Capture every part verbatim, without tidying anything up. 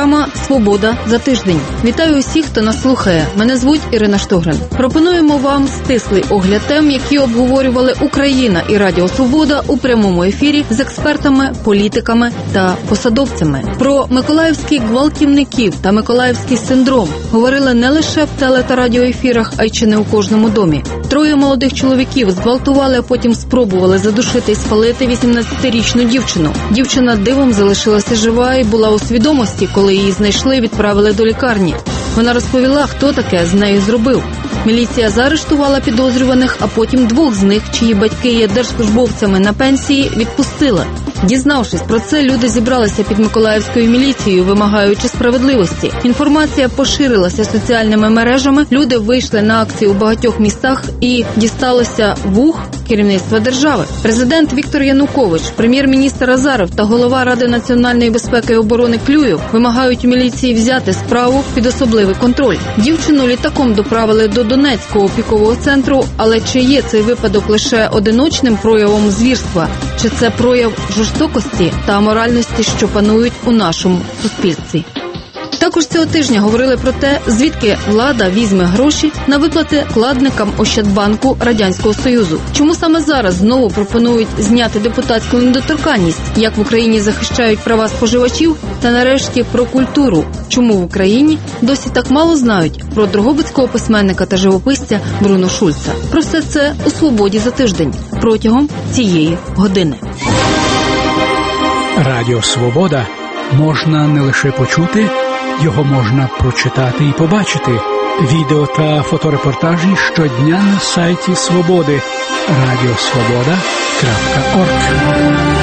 програма «Свобода за тиждень». Вітаю усіх, хто нас слухає. Мене звуть Ірина Штогрин. Пропонуємо вам стислий огляд тем, які обговорювали Україна і Радіо Свобода у прямому ефірі з експертами, політиками та посадовцями. Про миколаївських гвалтівників та миколаївський синдром говорили не лише в теле- та радіоефірах, а й чи не у кожному домі. Троє молодих чоловіків зґвалтували, а потім спробували задушити і спалити вісімнадцятирічну дівчину. Дівчина дивом залишилася жива і була у свідомості, коли її знайшли і відправили до лікарні. Вона розповіла, хто таке з нею зробив. Міліція заарештувала підозрюваних, а потім двох з них, чиї батьки є держслужбовцями на пенсії, відпустила. Дізнавшись про це, люди зібралися під миколаївською міліцією, вимагаючи справедливості. Інформація поширилася соціальними мережами, люди вийшли на акції у багатьох містах і дісталося вух керівництва держави. Президент Віктор Янукович, прем'єр-міністр Азаров та голова Ради національної безпеки і оборони Клюєв вимагають міліції взяти справу під особливий контроль. Дівчину літаком доправили до Донецького опікового центру, але чи є цей випадок лише одиночним проявом звірства, чи це прояв жорстокості та аморальності, що панують у нашому суспільстві? Також цього тижня говорили про те, звідки влада візьме гроші на виплати вкладникам Ощадбанку Радянського Союзу. Чому саме зараз знову пропонують зняти депутатську недоторканність, як в Україні захищають права споживачів, та нарешті про культуру. Чому в Україні досі так мало знають про дрогобицького письменника та живописця Бруно Шульца. Про все це у «Свободі за тиждень» протягом цієї години. Радіо «Свобода» можна не лише почути, його можна прочитати і побачити. Відео та фоторепортажі щодня на сайті Свободи. радіосвобода крапка орг.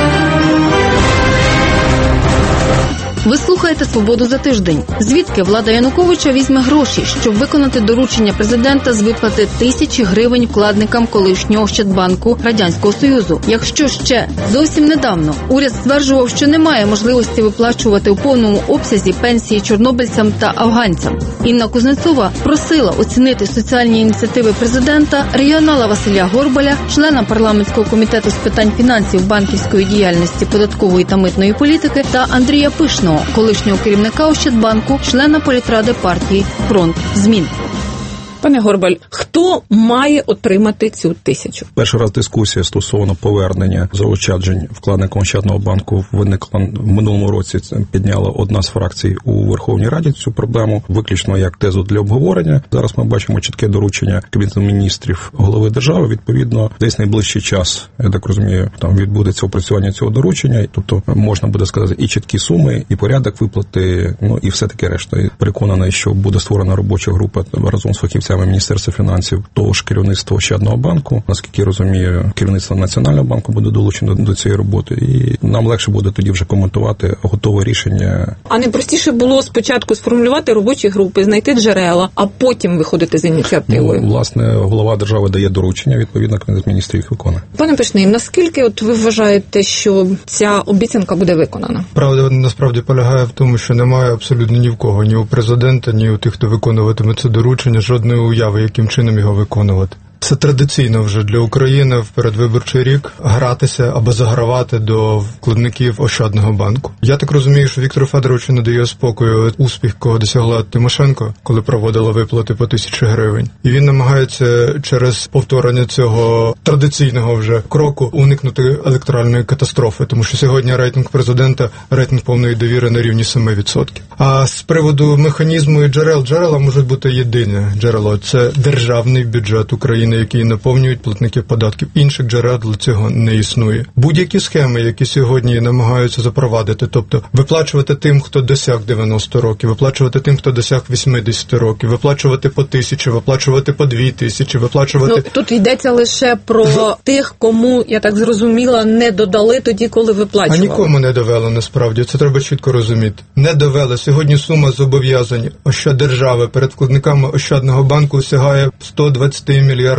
Ви слухаєте «Свободу за тиждень». Звідки влада Януковича візьме гроші, щоб виконати доручення президента з виплати тисячі гривень вкладникам колишнього Ощадбанку Радянського Союзу? Якщо ще зовсім недавно уряд стверджував, що немає можливості виплачувати у повному обсязі пенсії чорнобильцям та афганцям. Інна Кузнецова просила оцінити соціальні ініціативи президента, регіонала Василя Горбаля, члена парламентського комітету з питань фінансів, банківської діяльності, податкової та митної політики та Андрія Пишного, колишнього керівника Ощадбанку, члена політради партії «Фронт змін». Пане Горбаль, хто має отримати цю тисячу? Перший раз дискусія стосовно повернення заощаджень вкладникам Ощадного банку виникла в минулому році. Це підняла одна з фракцій у Верховній Раді цю проблему, виключно як тезу для обговорення. Зараз ми бачимо чітке доручення Кабінету міністрів голови держави. Відповідно, десь найближчий час, я так розумію, там відбудеться опрацювання цього доручення. Тобто можна буде сказати і чіткі суми, і порядок виплати, ну і все таке решта. І переконаний, що буде створена робоча група разом з фахівцями Міністерства фінансів, того ж керівництва Ощадного банку, наскільки я розумію, керівництво Національного банку буде долучено до цієї роботи, і нам легше буде тоді вже коментувати готове рішення. А не простіше було спочатку сформулювати робочі групи, знайти джерела, а потім виходити з ініціативою? Ну, власне, голова держави дає доручення, відповідно, Кабінет міністрів їх виконує. Пане Пишний, наскільки от ви вважаєте, що ця обіцянка буде виконана? Правда, насправді полягає в тому, що немає абсолютно ні в кого, ні у президента, ні у тих, хто виконуватиме це доручення, жодної уяви, яким чином його виконувати. Це традиційно вже для України в передвиборчий рік гратися або загравати до вкладників Ощадного банку. Я так розумію, що Віктору Федоровичу не дає спокою успіх, кого досягла Тимошенко, коли проводила виплати по тисячі гривень. І він намагається через повторення цього традиційного вже кроку уникнути електоральної катастрофи, тому що сьогодні рейтинг президента, рейтинг повної довіри на рівні сім відсотків. А з приводу механізму і джерел, джерела можуть бути єдине джерело – це державний бюджет України, які наповнюють платників податків. Інших джерел для цього не існує. Будь-які схеми, які сьогодні намагаються запровадити, тобто виплачувати тим, хто досяг дев'яносто років, виплачувати тим, хто досяг вісімдесят років, виплачувати по тисячі, виплачувати по дві тисячі, виплачувати... Ну, тут йдеться лише про в... тих, кому, я так зрозуміла, не додали тоді, коли виплачували. А нікому не довели, насправді. Це треба чітко розуміти. Не довели. Сьогодні сума зобов'язань Ощаддержави перед вкладниками Ощадного банку сягає сто двадцять мільярдів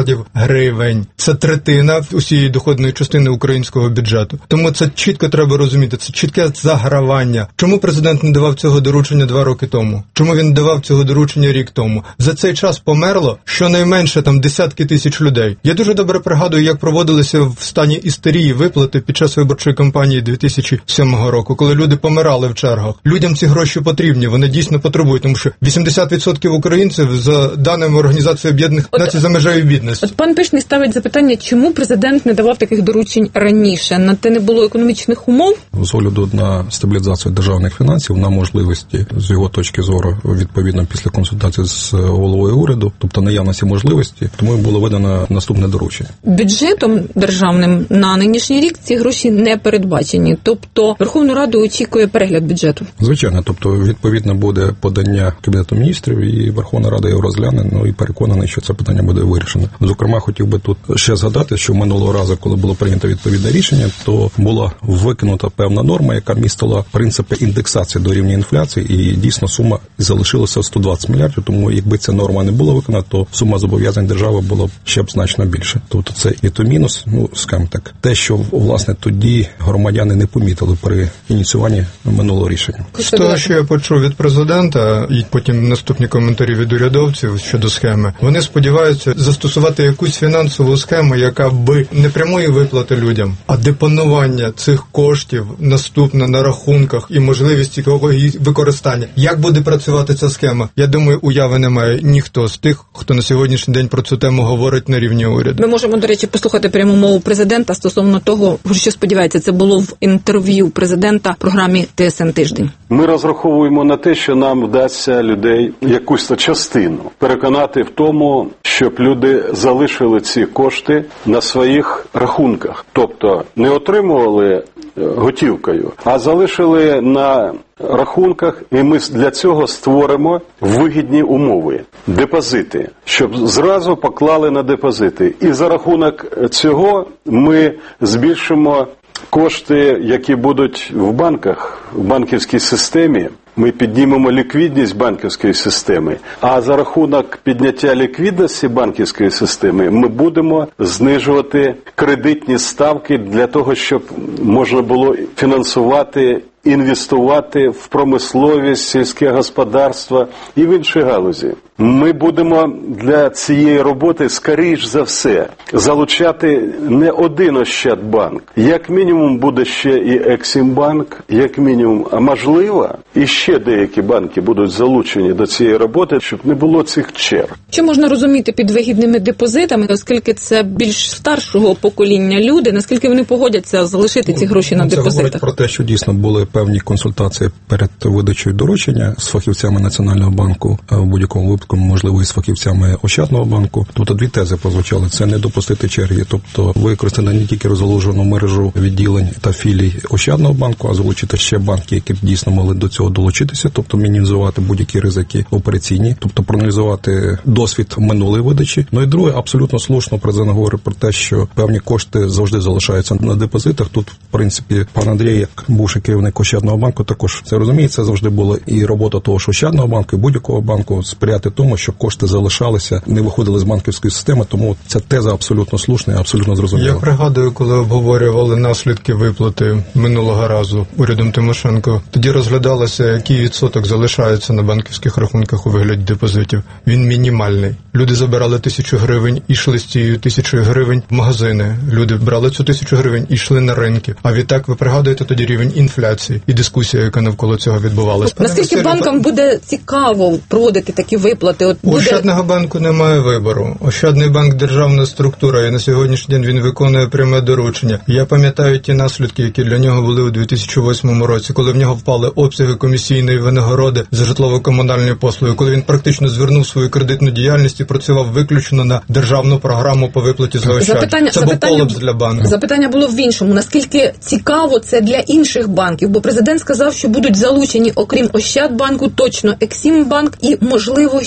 мільярдів гривень. Це третина усієї доходної частини українського бюджету. Тому це чітко треба розуміти, це чітке загравання. Чому президент не давав цього доручення два роки тому? Чому він давав цього доручення рік тому? За цей час померло щонайменше там десятки тисяч людей. Я дуже добре пригадую, як проводилися в стані істерії виплати під час виборчої кампанії дві тисячі сьомого року, коли люди помирали в чергах. Людям ці гроші потрібні, вони дійсно потребують, тому що вісімдесят відсотків українців, за даними Організації Об'єднаних Націй, за межею бідності. От пан Пишний ставить запитання, чому президент не давав таких доручень раніше? На те не було економічних умов? З огляду на стабілізацію державних фінансів, на можливості, з його точки зору, відповідно, після консультації з головою уряду, тобто наявності можливості, тому було видано наступне доручення. Бюджетом державним на нинішній рік ці гроші не передбачені. Тобто Верховну Раду очікує перегляд бюджету. Звичайно, тобто відповідно буде подання Кабінету міністрів і Верховна Рада його розгляне, ну і переконаний, що це питання буде вирішено. Зокрема, хотів би тут ще згадати, що минулого разу, коли було прийнято відповідне рішення, то була викинута певна норма, яка містила принципи індексації до рівня інфляції, і дійсно сума залишилася сто двадцять мільярдів, тому якби ця норма не була виконана, то сума зобов'язань держави була б ще б значно більше. Тобто це і то мінус, ну, скажімо так, те, що, власне, тоді громадяни не помітили при ініціюванні минулого рішення. З того, що я почув від президента, і потім наступні коментарі від урядовців щодо схеми, вони сподіваються застосувати якусь фінансову схему, яка би не прямої виплати людям, а депонування цих коштів наступно на рахунках і можливість її використання. Як буде працювати ця схема? Я думаю, уяви немає ніхто з тих, хто на сьогоднішній день про цю тему говорить на рівні уряду. Ми можемо, до речі, послухати пряму мову президента стосовно того, що сподівається, це було в інтерв'ю президента в програмі Т С Н Тиждень. Ми розраховуємо на те, що нам вдасться людей якусь частину переконати в тому, щоб люди залишили ці кошти на своїх рахунках. Тобто не отримували готівкою, а залишили на рахунках, і ми для цього створимо вигідні умови, депозити, щоб зразу поклали на депозити. І за рахунок цього ми збільшимо кошти, які будуть в банках, в банківській системі. Ми піднімемо ліквідність банківської системи, а за рахунок підняття ліквідності банківської системи ми будемо знижувати кредитні ставки для того, щоб можна було фінансувати, інвестувати в промисловість, сільське господарство і в інші галузі. Ми будемо для цієї роботи, скоріш за все, залучати не один Ощадбанк. Як мінімум буде ще і Ексімбанк, як мінімум, а можливо, і ще деякі банки будуть залучені до цієї роботи, щоб не було цих черг. Що можна розуміти під вигідними депозитами, оскільки це більш старшого покоління люди, наскільки вони погодяться залишити ці гроші на це депозитах? Це говорить про те, що дійсно були певні консультації перед видачею доручення з фахівцями Національного банку, а в будь-якому випадку, можливо, і з фахівцями Ощадного банку. Тобто дві тези прозвучали. Це не допустити черги, тобто використати не тільки розгалужену мережу відділень та філій Ощадного банку, а залучити ще банки, які б дійсно могли до цього долучитися, тобто мінімізувати будь-які ризики операційні, тобто проаналізувати досвід минулої видачі. Ну і друге, абсолютно слушно президент говорить про те, що певні кошти завжди залишаються на депозитах. Тут, в принципі, пан Андрій, як бувший керівник Ощадного банку, також це розуміє. Це завжди була і робота того ж Ощадного банку, і будь-якого банку сприяти тому, що кошти залишалися, не виходили з банківської системи, тому ця теза абсолютно слушна і абсолютно зрозуміла. Я пригадую, коли обговорювали наслідки виплати минулого разу урядом Тимошенко, тоді розглядалося, який відсоток залишається на банківських рахунках у вигляді депозитів. Він мінімальний. Люди забирали тисячу гривень і йшли з цією тисячою гривень в магазини. Люди брали цю тисячу гривень і йшли на ринки. А відтак ви пригадуєте тоді рівень інфляції і дискусія, яка навколо цього відбувалася. Наскільки Василь, банкам буде цікаво проводити такі виплати? От буде... Ощадного банку немає вибору. Ощадний банк – державна структура, і на сьогоднішній день він виконує пряме доручення. Я пам'ятаю ті наслідки, які для нього були у дві тисячі восьмому році, коли в нього впали обсяги комісійної винагороди за житлово-комунальні послуги, коли він практично звернув свою кредитну діяльність і працював виключно на державну програму по виплаті за ощадні. Це був колапс для банку. Запитання було в іншому. Наскільки цікаво це для інших банків? Бо президент сказав, що будуть залучені, окрім Ощадбанку, точно Ексімбанк і, можливо,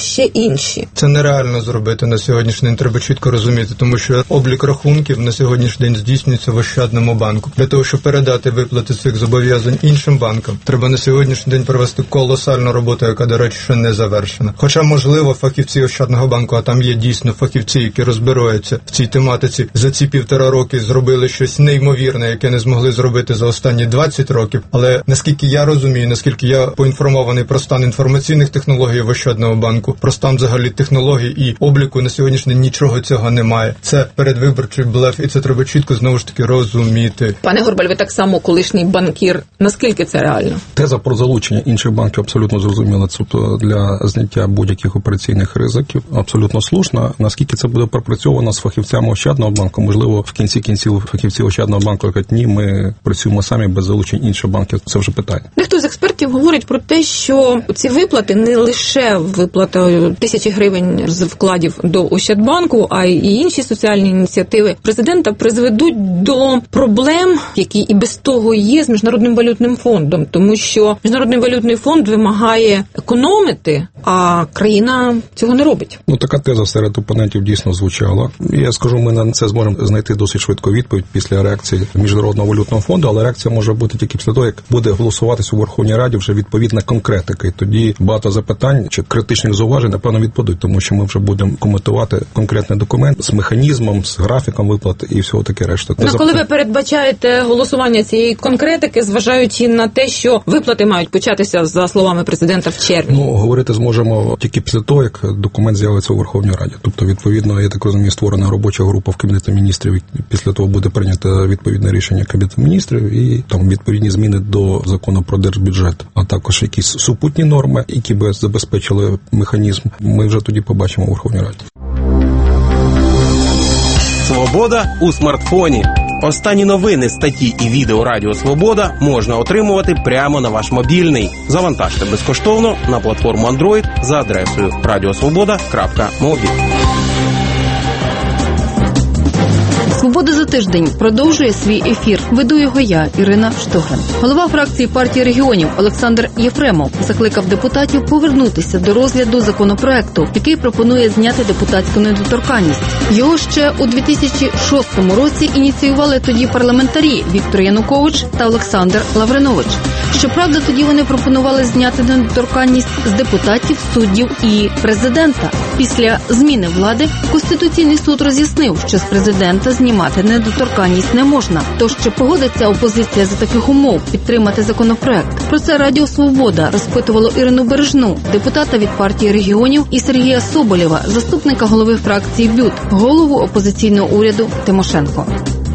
ще інші. Це нереально зробити на сьогоднішній день, треба чітко розуміти, тому що облік рахунків на сьогоднішній день здійснюється в Ощадному банку. Для того, щоб передати виплати цих зобов'язань іншим банкам, треба на сьогоднішній день провести колосальну роботу, яка, до речі, ще не завершена. Хоча, можливо, фахівці Ощадного банку, а там є дійсно фахівці, які розбираються в цій тематиці, за ці півтора роки зробили щось неймовірне, яке не змогли зробити за останні двадцять років. Але наскільки я розумію, наскільки я поінформований про стан інформаційних технологій в Ощадному банку, про стан взагалі технологій і обліку, на сьогоднішній день нічого цього немає. Це передвиборчий блеф, і це треба чітко знову ж таки розуміти. Пане Горбаль, ви так само колишній банкір. Наскільки це реально? Теза про залучення інших банків абсолютно зрозуміла. Тобто для зняття будь-яких операційних ризиків абсолютно слушна. Наскільки це буде пропрацьовано з фахівцями Ощадного банку? Можливо, в кінці кінців фахівці Ощадного банку кажуть, ні, ми працюємо самі без залучення інших банків. Це вже питання. Дехто з експертів говорить про те, що ці виплати не лише виплата тисячі гривень з вкладів до Ощадбанку, а й інші соціальні ініціативи президента призведуть до проблем, які і без того є з Міжнародним валютним фондом, тому що Міжнародний валютний фонд вимагає економити, а країна цього не робить. Ну, така теза серед опонентів дійсно звучала. Я скажу, ми на це зможемо знайти досить швидко відповідь після реакції Міжнародного валютного фонду, але реакція може бути тільки після того, як буде голосуватися у Верховній Раді вже відповідна конкретика. І тоді багато запитань чи критичних зауважень, напевно, відпадуть, тому що ми вже будемо коментувати конкретний документ з механізмом, з графіком виплат і всього таке решта. Ну, коли ви передбачаєте голосування цієї конкретики, зважаючи на те, що виплати мають початися, за словами президента, в червні? Ну, говорити зможемо тільки після того, як документ з'явиться у Верховній Раді. Тобто, відповідно, я так розумію, створена робоча група в Кабінеті міністрів, після того буде прийнято відповідне рішення Кабінету міністрів і там відповідні зміни до закону про держбюджет, а також якісь супутні норми, які би забезпечили механізм. Ми вже тоді побачимо у Верховній Раді. Свобода у смартфоні. Останні новини, статті і відео Радіо Свобода можна отримувати прямо на ваш мобільний. Завантажте безкоштовно на платформу Android за адресою радіосвобода крапка мобі. «Свобода за тиждень» продовжує свій ефір. Веду його я, Ірина Штогран. Голова фракції партії регіонів Олександр Єфремов закликав депутатів повернутися до розгляду законопроекту, який пропонує зняти депутатську недоторканність. Його ще у дві тисячі шостому році ініціювали тоді парламентарі Віктор Янукович та Олександр Лавринович. Щоправда, тоді вони пропонували зняти недоторканність з депутатів, суддів і президента. Після зміни влади Конституційний суд роз'яснив, що з президента знімати недоторканність не можна. Тож чи погодиться опозиція за таких умов підтримати законопроект? Про це Радіо Свобода розпитувало Ірину Бережну, депутата від партії регіонів, і Сергія Соболєва, заступника голови фракції БЮТ, голову опозиційного уряду Тимошенко.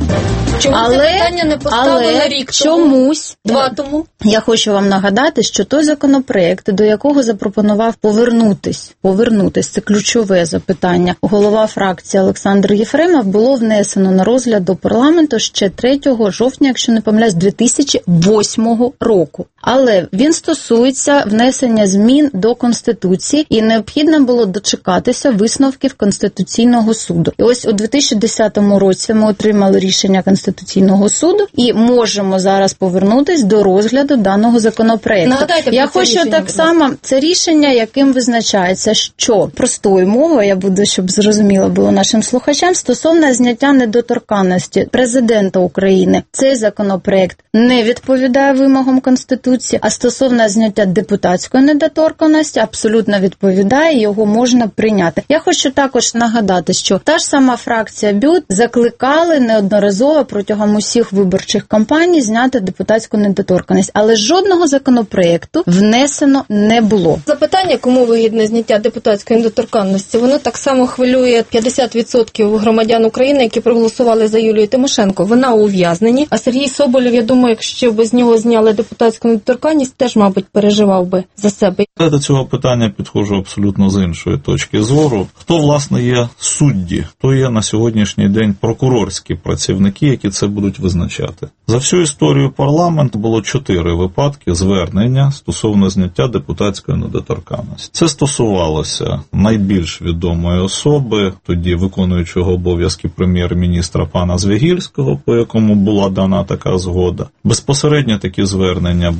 Чому але, це питання не поставили але рік тому? Чомусь, Два тому? Я хочу вам нагадати, що той законопроект, до якого запропонував повернутись, повернутись, це ключове запитання, голова фракції Олександр Єфремов, було внесено на розгляд до парламенту ще третього жовтня, якщо не помиляюсь, дві тисячі восьмого року. Але він стосується внесення змін до Конституції, і необхідно було дочекатися висновків Конституційного суду. І ось у дві тисячі десятому році ми отримали рішення Конституційного суду і можемо зараз повернутись до розгляду даного законопроекту. Нагадайте, я про хочу рішення, так само, це рішення, яким визначається, що простою мовою, я буду, щоб зрозуміло було нашим слухачам, стосовно зняття недоторканності президента України. Цей законопроект не відповідає вимогам Конституції, а стосовно зняття депутатської недоторканності абсолютно відповідає, його можна прийняти. Я хочу також нагадати, що та ж сама фракція БЮТ закликали неодноразово протягом усіх виборчих кампаній зняти депутатську недоторканність, але жодного законопроекту внесено не було. Запитання, кому вигідне зняття депутатської недоторканності, воно так само хвилює п'ятдесят відсотків громадян України, які проголосували за Юлію Тимошенко. Вона у ув'язненні, а Сергій Соболєв, я думаю, якщо б з нього зняли депутатську недоторканність, теж, мабуть, переживав би за себе. Я до цього питання підходжу абсолютно з іншої точки зору. Хто, власне, є судді? Хто є на сьогоднішній день прокурорські працівники, які це будуть визначати? За всю історію парламенту було чотири випадки звернення стосовно зняття депутатської недоторканності. Це стосувалося найбільш відомої особи, тоді виконуючого обов'язки прем'єр-міністра пана Звягільського, по якому була дана така згода. Безпосередньо такі звернення були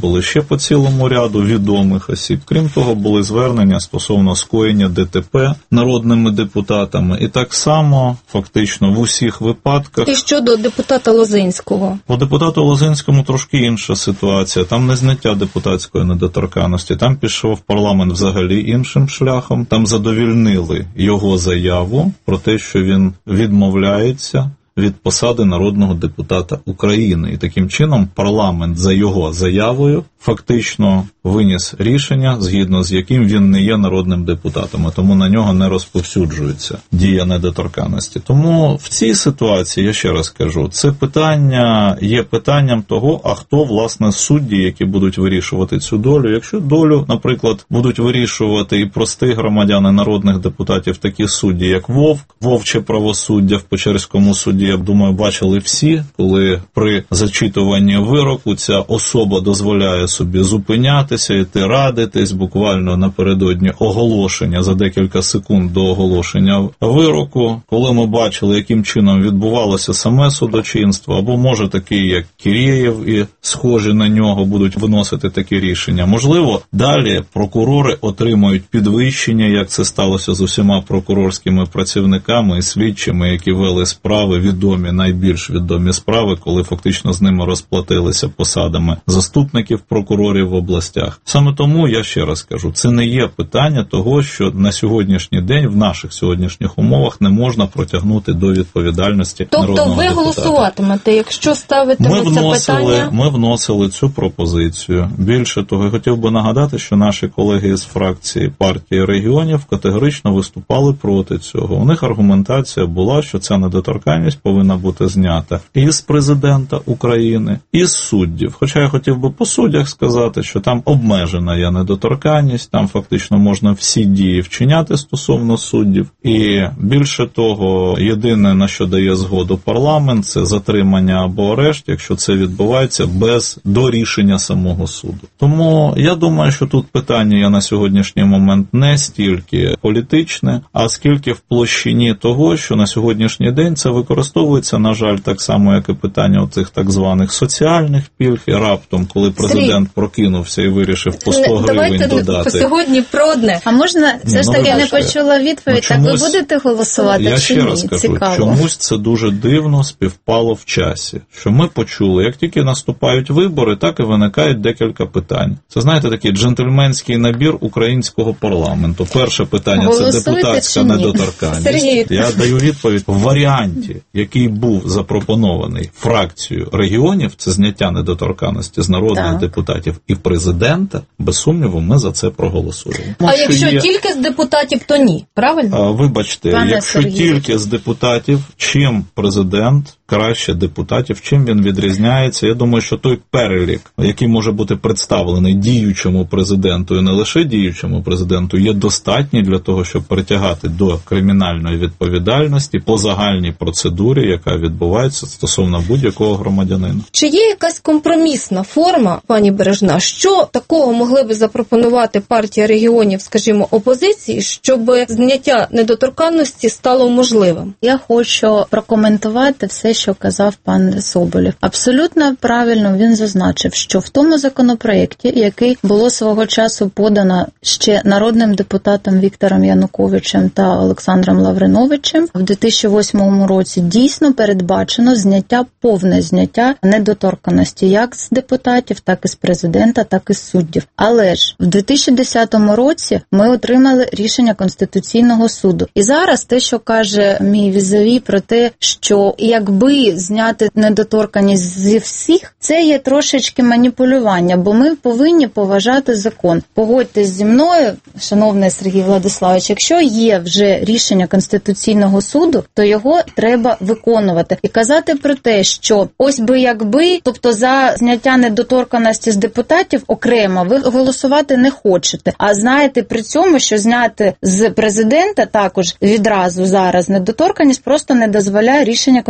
були ще по цілому ряду відомих осіб. Крім того, були звернення стосовно скоєння ДТП народними депутатами. І так само, фактично, в усіх випадках... І щодо депутата Лозинського? По депутату Лозинському трошки інша ситуація. Там не зняття депутатської недоторканності. Там пішов парламент взагалі іншим шляхом. Там задовільнили його заяву про те, що він відмовляється від посади народного депутата України. І таким чином парламент за його заявою фактично виніс рішення, згідно з яким він не є народним депутатом, а тому на нього не розповсюджується дія недоторканності. Тому в цій ситуації, я ще раз кажу, це питання є питанням того, а хто, власне, судді, які будуть вирішувати цю долю. Якщо долю, наприклад, будуть вирішувати і прості громадяни народних депутатів, такі судді, як Вовк, Вовче правосуддя в Печерському суді, я думаю, бачили всі, коли при зачитуванні вироку ця особа дозволяє собі зупинятися, йти радитись, буквально напередодні оголошення, за декілька секунд до оголошення вироку, коли ми бачили, яким чином відбувалося саме судочинство, або, може, такий, як Кірєєв і схожі на нього будуть виносити такі рішення. Можливо, далі прокурори отримають підвищення, як це сталося з усіма прокурорськими працівниками і слідчими, які вели справи, відомі, найбільш відомі справи, коли фактично з ними розплатилися посадами заступників прокурорів в областях. Саме тому, я ще раз кажу, це не є питання того, що на сьогоднішній день, в наших сьогоднішніх умовах, не можна протягнути до відповідальності тобто народного ви депутата. голосуватимете, якщо ставитиме Ми це вносили, питання? ми вносили цю пропозицію. Більше того, я хотів би нагадати, що наші колеги з фракції партії регіонів категорично виступали проти цього. У них аргументація була, що ця недоторканність повинна бути знята і з президента України, і з суддів. Хоча я хотів би по суддях сказати, що там обмежена є недоторканність, там фактично можна всі дії вчиняти стосовно суддів. І більше того, єдине, на що дає згоду парламент, це затримання або арешт, якщо це відбувається без до рішення самого суду. Тому я думаю, що тут питання є на сьогоднішній момент не стільки політичне, а скільки в площині того, що на сьогоднішній день це використовується, на жаль, так само, як і питання оцих так званих соціальних пільг, і раптом, коли президент Сергій, прокинувся і вирішив по сто гривень давайте додати. Сьогодні про одне. А можна, все Ні, ж ну, таки, вибачте. не почула відповідь, Ну, чомусь, так ви будете голосувати я чи ще ні? раз кажу, Цікаво. чомусь це дуже дивно співпало в часі, що ми почули, як тільки наступають вибори, так і виникають декілька питань. Це, знаєте, такий джентльменський набір українського парламенту. Перше питання – це депутатська недоторканність. Сергій. Я даю відповідь в варіанті, який був запропонований фракцією регіонів, це зняття недоторканності з народних так. депутатів і президента, без сумніву, ми за це проголосуємо. А Що якщо є... тільки з депутатів, то ні, правильно? А, вибачте, Пане якщо Сергій. тільки з депутатів, чим президент краще депутатів, чим він відрізняється, я думаю, що той перелік, який може бути представлений діючому президенту і не лише діючому президенту, є достатній для того, щоб притягати до кримінальної відповідальності по загальній процедурі, яка відбувається стосовно будь-якого громадянина. Чи є якась компромісна форма, пані Бережна, що такого могли би запропонувати партія регіонів, скажімо, опозиції, щоб зняття недоторканності стало можливим? Я хочу прокоментувати все, що казав пан Соболєв. Абсолютно правильно він зазначив, що в тому законопроєкті, який було свого часу подано ще народним депутатом Віктором Януковичем та Олександром Лавриновичем, в дві тисячі восьмому році дійсно передбачено зняття, повне зняття недоторканності як з депутатів, так і з президента, так і з суддів. Але ж в дві тисячі десятому році ми отримали рішення Конституційного суду. І зараз те, що каже мій візаві про те, що якби зняти недоторканність зі всіх, це є трошечки маніпулювання, бо ми повинні поважати закон. Погодьтесь зі мною, шановний Сергій Владиславович, якщо є вже рішення Конституційного суду, то його треба виконувати. І казати про те, що ось би якби, тобто за зняття недоторканності з депутатів окремо ви голосувати не хочете. А знаєте при цьому, що зняти з президента також відразу зараз недоторканність просто не дозволяє рішення Конституційного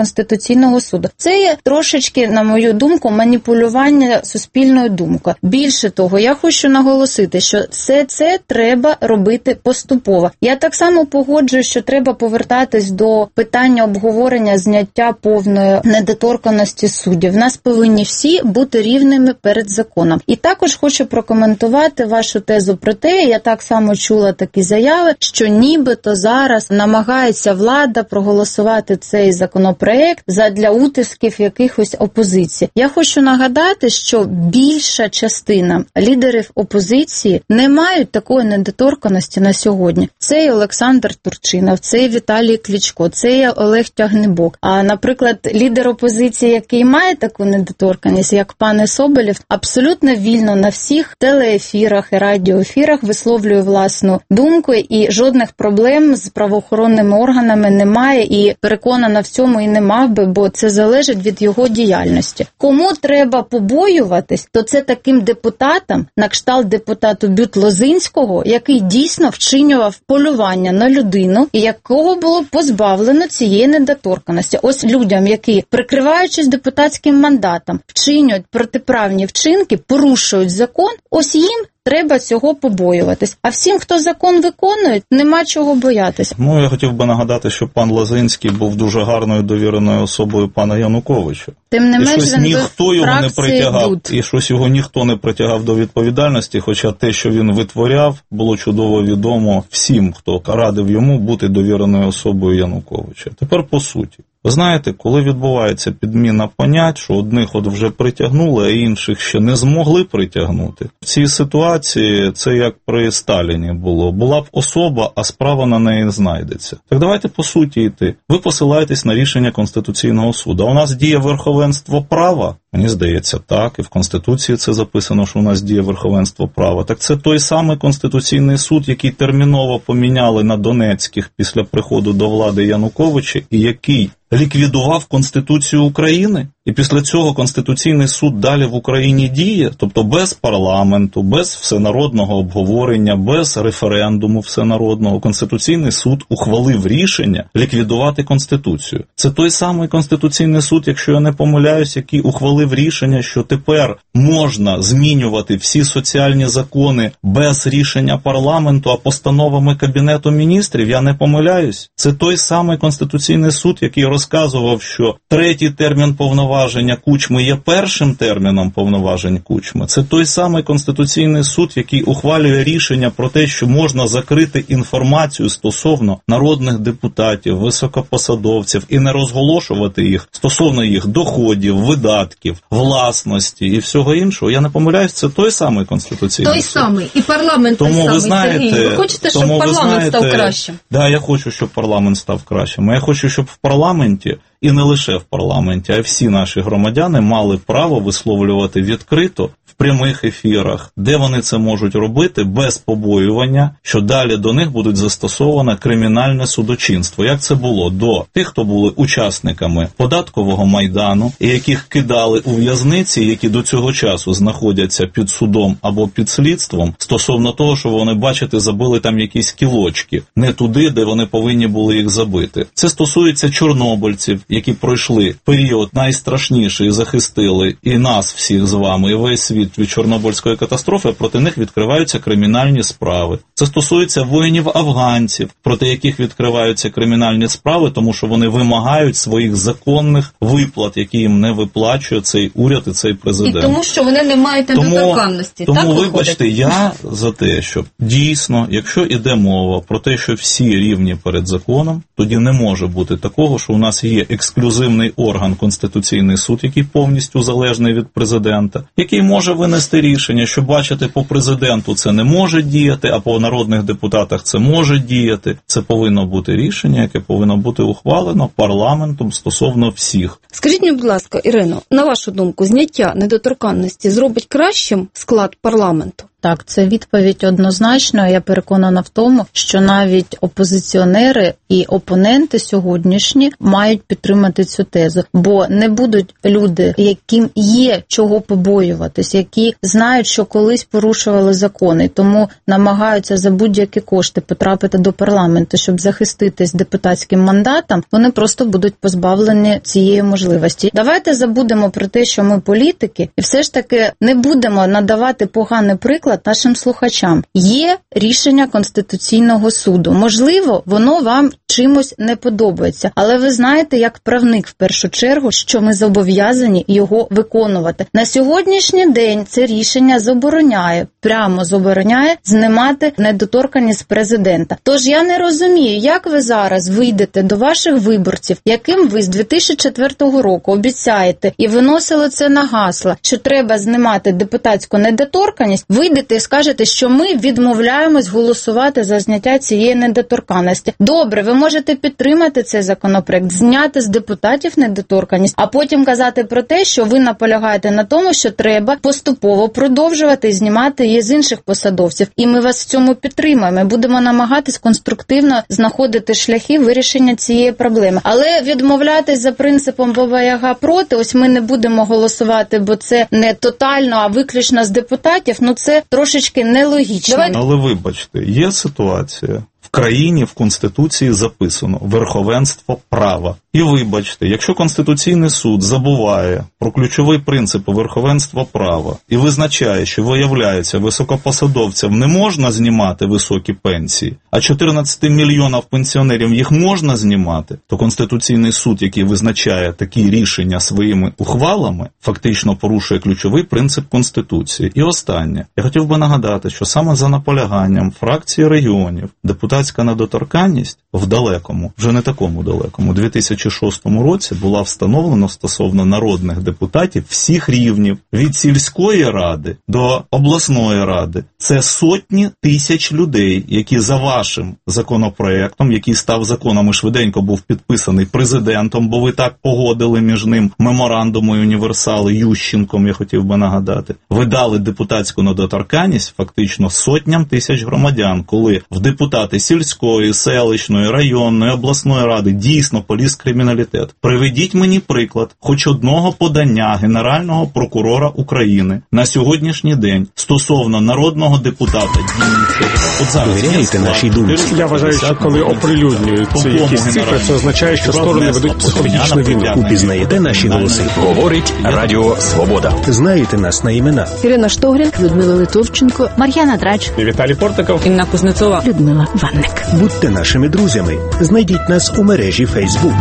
Конституційного суду. Це є трошечки, на мою думку, маніпулювання суспільною думкою. Більше того, я хочу наголосити, що все це треба робити поступово. Я так само погоджую, що треба повертатись до питання обговорення зняття повної недоторканності суддів. В нас повинні всі бути рівними перед законом. І також хочу прокоментувати вашу тезу про те, я так само чула такі заяви, що нібито зараз намагається влада проголосувати цей законопроект задля утисків якихось опозиції. Я хочу нагадати, що більша частина лідерів опозиції не мають такої недоторканності на сьогодні. Це і Олександр Турчинов, це і Віталій Кличко, це і Олег Тягнибок. А, наприклад, лідер опозиції, який має таку недоторканність, як пан Соболєв, абсолютно вільно на всіх телеефірах і радіоефірах висловлює власну думку, і жодних проблем з правоохоронними органами немає, і переконана в цьому і не мав би, бо це залежить від його діяльності. Кому треба побоюватись, то це таким депутатам, на кшталт депутату Бют-Лозинського, який дійсно вчинював полювання на людину, і якого було позбавлено цієї недоторканності. Ось людям, які, прикриваючись депутатським мандатом, вчинюють протиправні вчинки, порушують закон, ось їм треба цього побоюватись. А всім, хто закон виконує, нема чого боятися. Ну, я хотів би нагадати, що пан Лозинський був дуже гарною довіреною особою пана Януковича. Тим не і менш, щось він ніхто його не притягав, ДУД. і щось його ніхто не притягав до відповідальності, хоча те, що він витворяв, було чудово відомо всім, хто радив йому бути довіреною особою Януковича. Тепер по суті. Ви знаєте, коли відбувається підміна понять, що одних от вже притягнули, а інших ще не змогли притягнути. В цій ситуації це як при Сталіні було. Була б особа, а справа на неї знайдеться. Так давайте по суті йти. Ви посилаєтесь на рішення Конституційного суду. А у нас діє верховенство права? Мені здається, так. І в Конституції це записано, що у нас діє верховенство права. Так це той самий Конституційний суд, який терміново поміняли на Донецьких після приходу до влади Януковича, і який ліквідував Конституцію України. І після цього Конституційний суд далі в Україні діє, тобто без парламенту, без всенародного обговорення, без референдуму всенародного. Конституційний суд ухвалив рішення ліквідувати Конституцію. Це той самий Конституційний суд, якщо я не помиляюсь, який ухвалив рішення, що тепер можна змінювати всі соціальні закони без рішення парламенту, а постановами Кабінету міністрів. Я не помиляюсь. Це той самий Конституційний суд, який розказував, що третій термін повноваження Кучми є першим терміном повноважень Кучми. Це той самий Конституційний суд, який ухвалює рішення про те, що можна закрити інформацію стосовно народних депутатів, високопосадовців і не розголошувати їх стосовно їх доходів, видатків, власності і всього іншого. Я не помиляюсь, це той самий Конституційний той суд. Той самий. І парламент тому, той самий. Ви знаєте, Сергій, ви хочете, щоб тому, парламент знаєте, став кращим? Так, да, я хочу, щоб парламент став кращим. Я хочу, щоб в парламенті, і не лише в парламенті, а й всі наші громадяни мали право висловлювати відкрито в прямих ефірах, де вони це можуть робити без побоювання, що далі до них будуть застосоване кримінальне судочинство. Як це було до тих, хто були учасниками податкового майдану, і яких кидали у в'язниці, які до цього часу знаходяться під судом або під слідством, стосовно того, що вони, бачите, забили там якісь кілочки, не туди, де вони повинні були їх забити. Це стосується чорнобильців, які пройшли період найстрашніший і захистили і нас всіх з вами, і весь світ від Чорнобильської катастрофи, проти них відкриваються кримінальні справи. Це стосується воїнів-афганців, проти яких відкриваються кримінальні справи, тому що вони вимагають своїх законних виплат, які їм не виплачує цей уряд і цей президент. І тому, що вони не мають недоторканності. Тому, так тому виходить? вибачте, я за те, що дійсно, якщо іде мова про те, що всі рівні перед законом, тоді не може бути такого, що у нас є ексклюзивний орган Конституційний суд, який повністю залежний від президента, який може винести рішення, що, бачите, по президенту це не може діяти, а по народних депутатах це може діяти. Це повинно бути рішення, яке повинно бути ухвалено парламентом стосовно всіх. Скажіть мені, будь ласка, Ірино, на вашу думку, зняття недоторканності зробить кращим склад парламенту? Так, це відповідь однозначно. Я переконана в тому, що навіть опозиціонери і опоненти сьогоднішні мають підтримати цю тезу, бо не будуть люди, яким є чого побоюватись, які знають, що колись порушували закони, тому намагаються за будь-які кошти потрапити до парламенту, щоб захиститись депутатським мандатом, вони просто будуть позбавлені цієї можливості. Давайте забудемо про те, що ми політики, і все ж таки не будемо надавати поганий приклад нашим слухачам. Є рішення Конституційного суду. Можливо, воно вам чимось не подобається, але ви знаєте, як правник в першу чергу, що ми зобов'язані його виконувати. На сьогоднішній день це рішення забороняє, прямо забороняє знімати недоторканність президента. Тож я не розумію, як ви зараз вийдете до ваших виборців, яким ви з дві тисячі четвертого року обіцяєте і виносили це на гасла, що треба знімати депутатську недоторканність, вийдете і скажете, що ми відмовляємось голосувати за зняття цієї недоторканності. Добре, ви можете підтримати цей законопроект, зняти з депутатів недоторканність, а потім казати про те, що ви наполягаєте на тому, що треба поступово продовжувати і знімати її з інших посадовців. І ми вас в цьому підтримуємо. Будемо намагатись конструктивно знаходити шляхи вирішення цієї проблеми. Але відмовлятись за принципом Баба Яга проти, ось ми не будемо голосувати, бо це не тотально, а виключно з депутатів, ну це трошечки нелогічно. Давай. Але вибачте, є ситуація. В країні в Конституції записано верховенство права. І вибачте, якщо Конституційний суд забуває про ключовий принцип верховенства права і визначає, що, виявляється, високопосадовцям не можна знімати високі пенсії, а чотирнадцять мільйонів пенсіонерів їх можна знімати, то Конституційний суд, який визначає такі рішення своїми ухвалами, фактично порушує ключовий принцип Конституції. І останнє. Я хотів би нагадати, що саме за наполяганням фракції регіонів депутатська недоторканність в далекому, вже не такому далекому, дві тисячі шостому році була встановлена стосовно народних депутатів всіх рівнів, від сільської ради до обласної ради. Це сотні тисяч людей, які за вашим законопроектом, який став законом і швиденько був підписаний президентом, бо ви так погодили між ним меморандум і універсали Ющенком, я хотів би нагадати, ви дали депутатську недоторканність фактично сотням тисяч громадян, коли в депутати сільської, селищної, районної, обласної ради дійсно поліз криміналітет. Приведіть мені приклад хоч одного подання Генерального прокурора України на сьогоднішній день стосовно народного депутата Дінця. Довіряєте нашій думці? Я вважаю, що коли оприлюднюються якісь цифри, це означає, що сторони ведуть психологічну війну. Упізнаєте наші голоси? Говорить Радіо Свобода. Знаєте нас на імена? Ірина Штогрін, Людмила Литовченко, Мар'яна Драч, Віталій Портников, Інна Кузнецова, Людмила Ванник. Будьте нашими друзями. Знайдіть нас у мережі Фейсбук.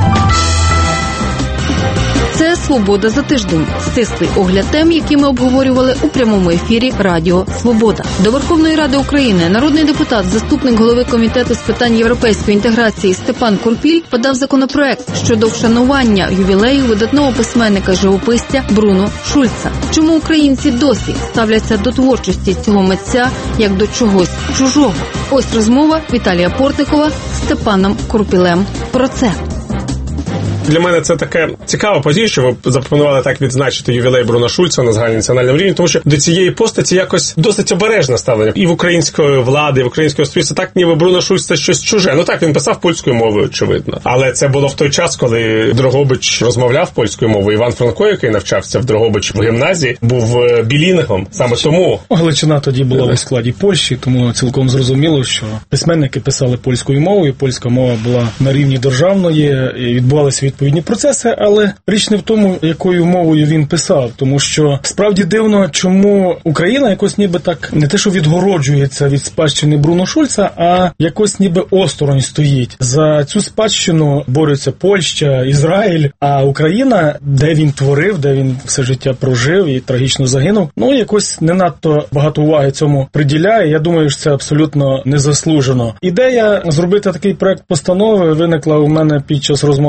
Це «Свобода за тиждень» – стислий огляд тем, які ми обговорювали у прямому ефірі Радіо Свобода. До Верховної Ради України народний депутат, заступник голови Комітету з питань європейської інтеграції Степан Курпіль подав законопроект щодо вшанування ювілею видатного письменника і живописця Бруно Шульца. Чому українці досі ставляться до творчості цього митця як до чогось чужого? Ось розмова Віталія Портникова з Степаном Курпілем про це. Для мене це таке цікава подія, що ви запропонували так відзначити ювілей Бруно Шульца на загальнонаціональному рівні, тому що до цієї постаті якось досить обережне ставлення і в української влади, і в українського суспільства, так ніби Бруно Шульц це щось чуже. Ну так, він писав польською мовою, очевидно. Але це було в той час, коли Дрогобич розмовляв польською мовою. Іван Франко, який навчався в Дрогобич в гімназії, був білінгвом. Саме тому Галичина тоді була у складі Польщі, тому цілком зрозуміло, що письменники писали польською мовою, польська мова була на рівні державної, і відбувалися відповідні процеси, але річ не в тому, якою мовою він писав, тому що справді дивно, чому Україна якось ніби так не те, що відгороджується від спадщини Бруно Шульца, а якось ніби осторонь стоїть. За цю спадщину борються Польща, Ізраїль, а Україна, де він творив, де він все життя прожив і трагічно загинув, ну якось не надто багато уваги цьому приділяє. Я думаю, що це абсолютно незаслужено. Ідея зробити такий проект постанови виникла у мене під час розмови з моїми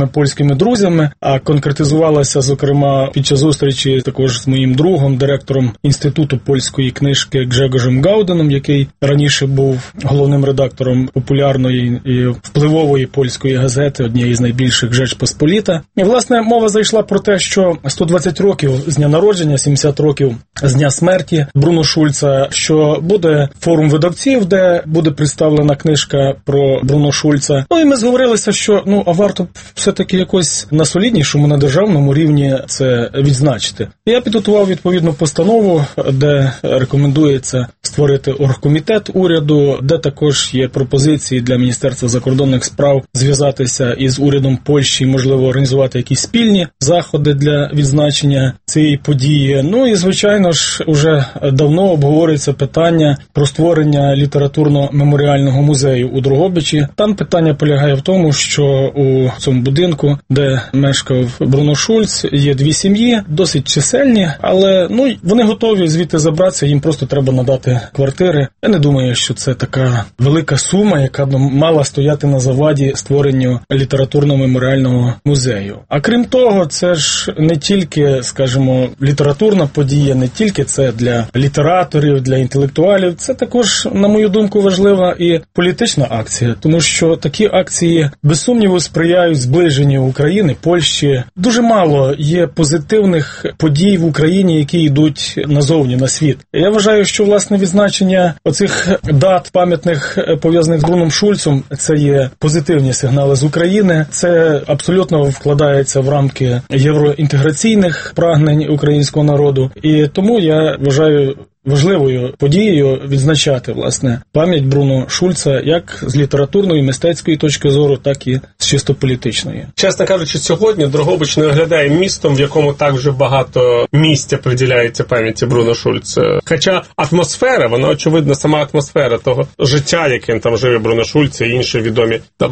нашими польськими друзями, а конкретизувалася, зокрема, під час зустрічі також з моїм другом, директором Інституту польської книжки Гжегожем Гауденом, який раніше був головним редактором популярної і впливової польської газети, однієї з найбільших «Rzecz Pospolita». І, власне, мова зайшла про те, що сто двадцять років з дня народження, сімдесят років з дня смерті Бруно Шульца, що буде форум видавців, де буде представлена книжка про Бруно Шульца. Ну і ми зговорилися, що ну а варто все-таки якось на соліднішому, на державному рівні це відзначити. І я підготував відповідну постанову, де рекомендується створити оргкомітет уряду, де також є пропозиції для Міністерства закордонних справ зв'язатися із урядом Польщі, можливо, організувати якісь спільні заходи для відзначення цієї події. Ну і, звичайно ж, уже давно обговорюється питання про створення літературно-меморіального музею у Дрогобичі. Там питання полягає в тому, що у цьому будинку, де мешкав Бруно Шульц, є дві сім'ї, досить чисельні, але ну вони готові звідти забратися, їм просто треба надати квартири. Я не думаю, що це така велика сума, яка б мала стояти на заваді створенню літературно-меморіального музею. А крім того, це ж не тільки, скажімо, літературна подія, не тільки це для літераторів, для інтелектуалів, це також, на мою думку, важлива і політична акція, тому що такі акції, без сумніву, сприяють зближенню України, Польщі. Дуже мало є позитивних подій в Україні, які йдуть назовні, на світ. Я вважаю, що, власне, відзначення оцих дат пам'ятних, пов'язаних з Бруном Шульцем, це є позитивні сигнали з України, це абсолютно вкладається в рамки євроінтеграційних прагнень українського народу. І тому я вважаю важливою подією відзначати, власне, пам'ять Бруно Шульца як з літературної, мистецької точки зору, так і з чисто політичної. Чесно кажучи, сьогодні Дрогобич не виглядає містом, в якому так вже багато місця приділяється пам'яті Бруно Шульца. Хоча атмосфера, вона, очевидно, сама атмосфера того життя, яким там живе Бруно Шульц і інші відомі там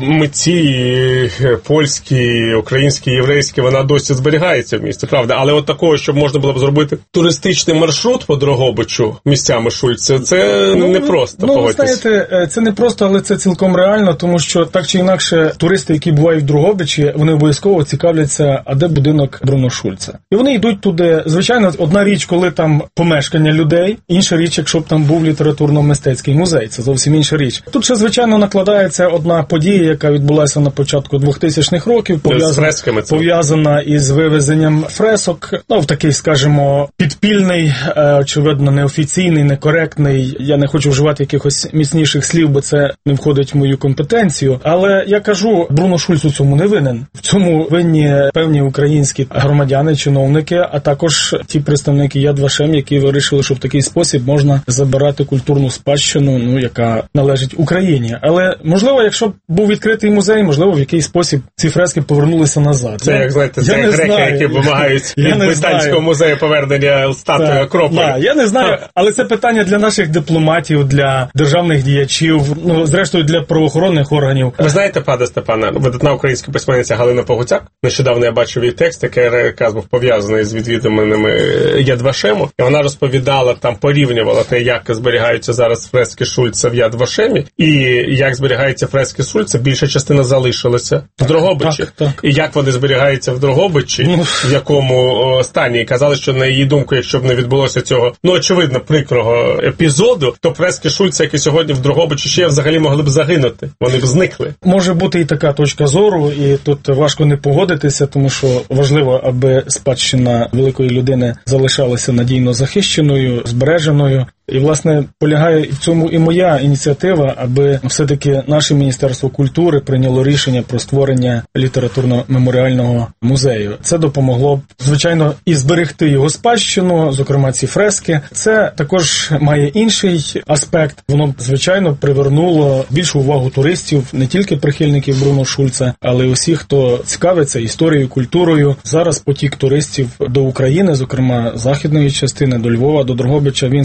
митці, польські, українські, єврейські, вона досі зберігається в місті, правда? Але от такого, щоб можна було б зробити туристичний маршрут по Дрогобичу місцями Шульца, це ну, не просто, ну, погодьтесь. Знаєте, це не просто, але це цілком реально, тому що так чи інакше туристи, які бувають в Дрогобичі, вони обов'язково цікавляться, а де будинок Бруно Шульца. І вони йдуть туди. Звичайно, одна річ, коли там помешкання людей, інша річ, якщо б там був літературно-мистецький музей, це зовсім інша річ. Тут ще, звичайно, накладається одна подія, яка відбулася на початку двохтисячних років, пов'язана, пов'язана із вивезенням фресок, ну, в такий, скажімо, підпільний, очевидно, неофіційний, некоректний, я не хочу вживати якихось міцніших слів, бо це не входить в мою компетенцію, але я кажу, Бруно Шульц у цьому не винен. В цьому винні певні українські громадяни, чиновники, а також ті представники Яд Вашем, які вирішили, що в такий спосіб можна забирати культурну спадщину, ну, яка належить Україні. Але, можливо, якщо б був відкритий музей, можливо, в якийсь спосіб ці фрески повернулися назад. Це, я, як знаєте, це греки, знаю. які вимагають від Британського музею повернення статуї Акрополя. Да, я не знаю, але це питання для наших дипломатів, для державних діячів, ну, зрештою, для правоохоронних органів. Ви знаєте, пане Степане, видатна українська письменниця Галина Погуцяк, нещодавно я бачив її текст, який якраз був пов'язаний з відвідуваними Яд Вашему, і вона розповідала, там порівнювала те, як зберігаються зараз фрески Шульца в Яд Вашемі, і як зберігаються фрески Шульца, більша частина залишилася в Дрогобичі. Так, так. І як вони зберігаються в Дрогобичі, ну, в якому стані. І казали, що на її думку, якщо б не відбулося цього, ну, очевидно, прикрого епізоду, то фрески Шульца, які сьогодні в Дрогобичі ще взагалі могли б загинути. Вони б зникли. Може бути і така точка зору, і тут важко не погодитися, тому що важливо, аби спадщина великої людини залишалася надійно захищеною, збереженою. І, власне, полягає в цьому і моя ініціатива, аби все-таки наше Міністерство культури прийняло рішення про створення літературно-меморіального музею. Це допомогло б, звичайно, і зберегти його спадщину, зокрема ці фрески. Це також має інший аспект. Воно, звичайно, привернуло більшу увагу туристів, не тільки прихильників Бруно Шульца, але й усіх, хто цікавиться історією, культурою. Зараз потік туристів до України, зокрема західної частини, до Львова, до Дрогобича, він суттєво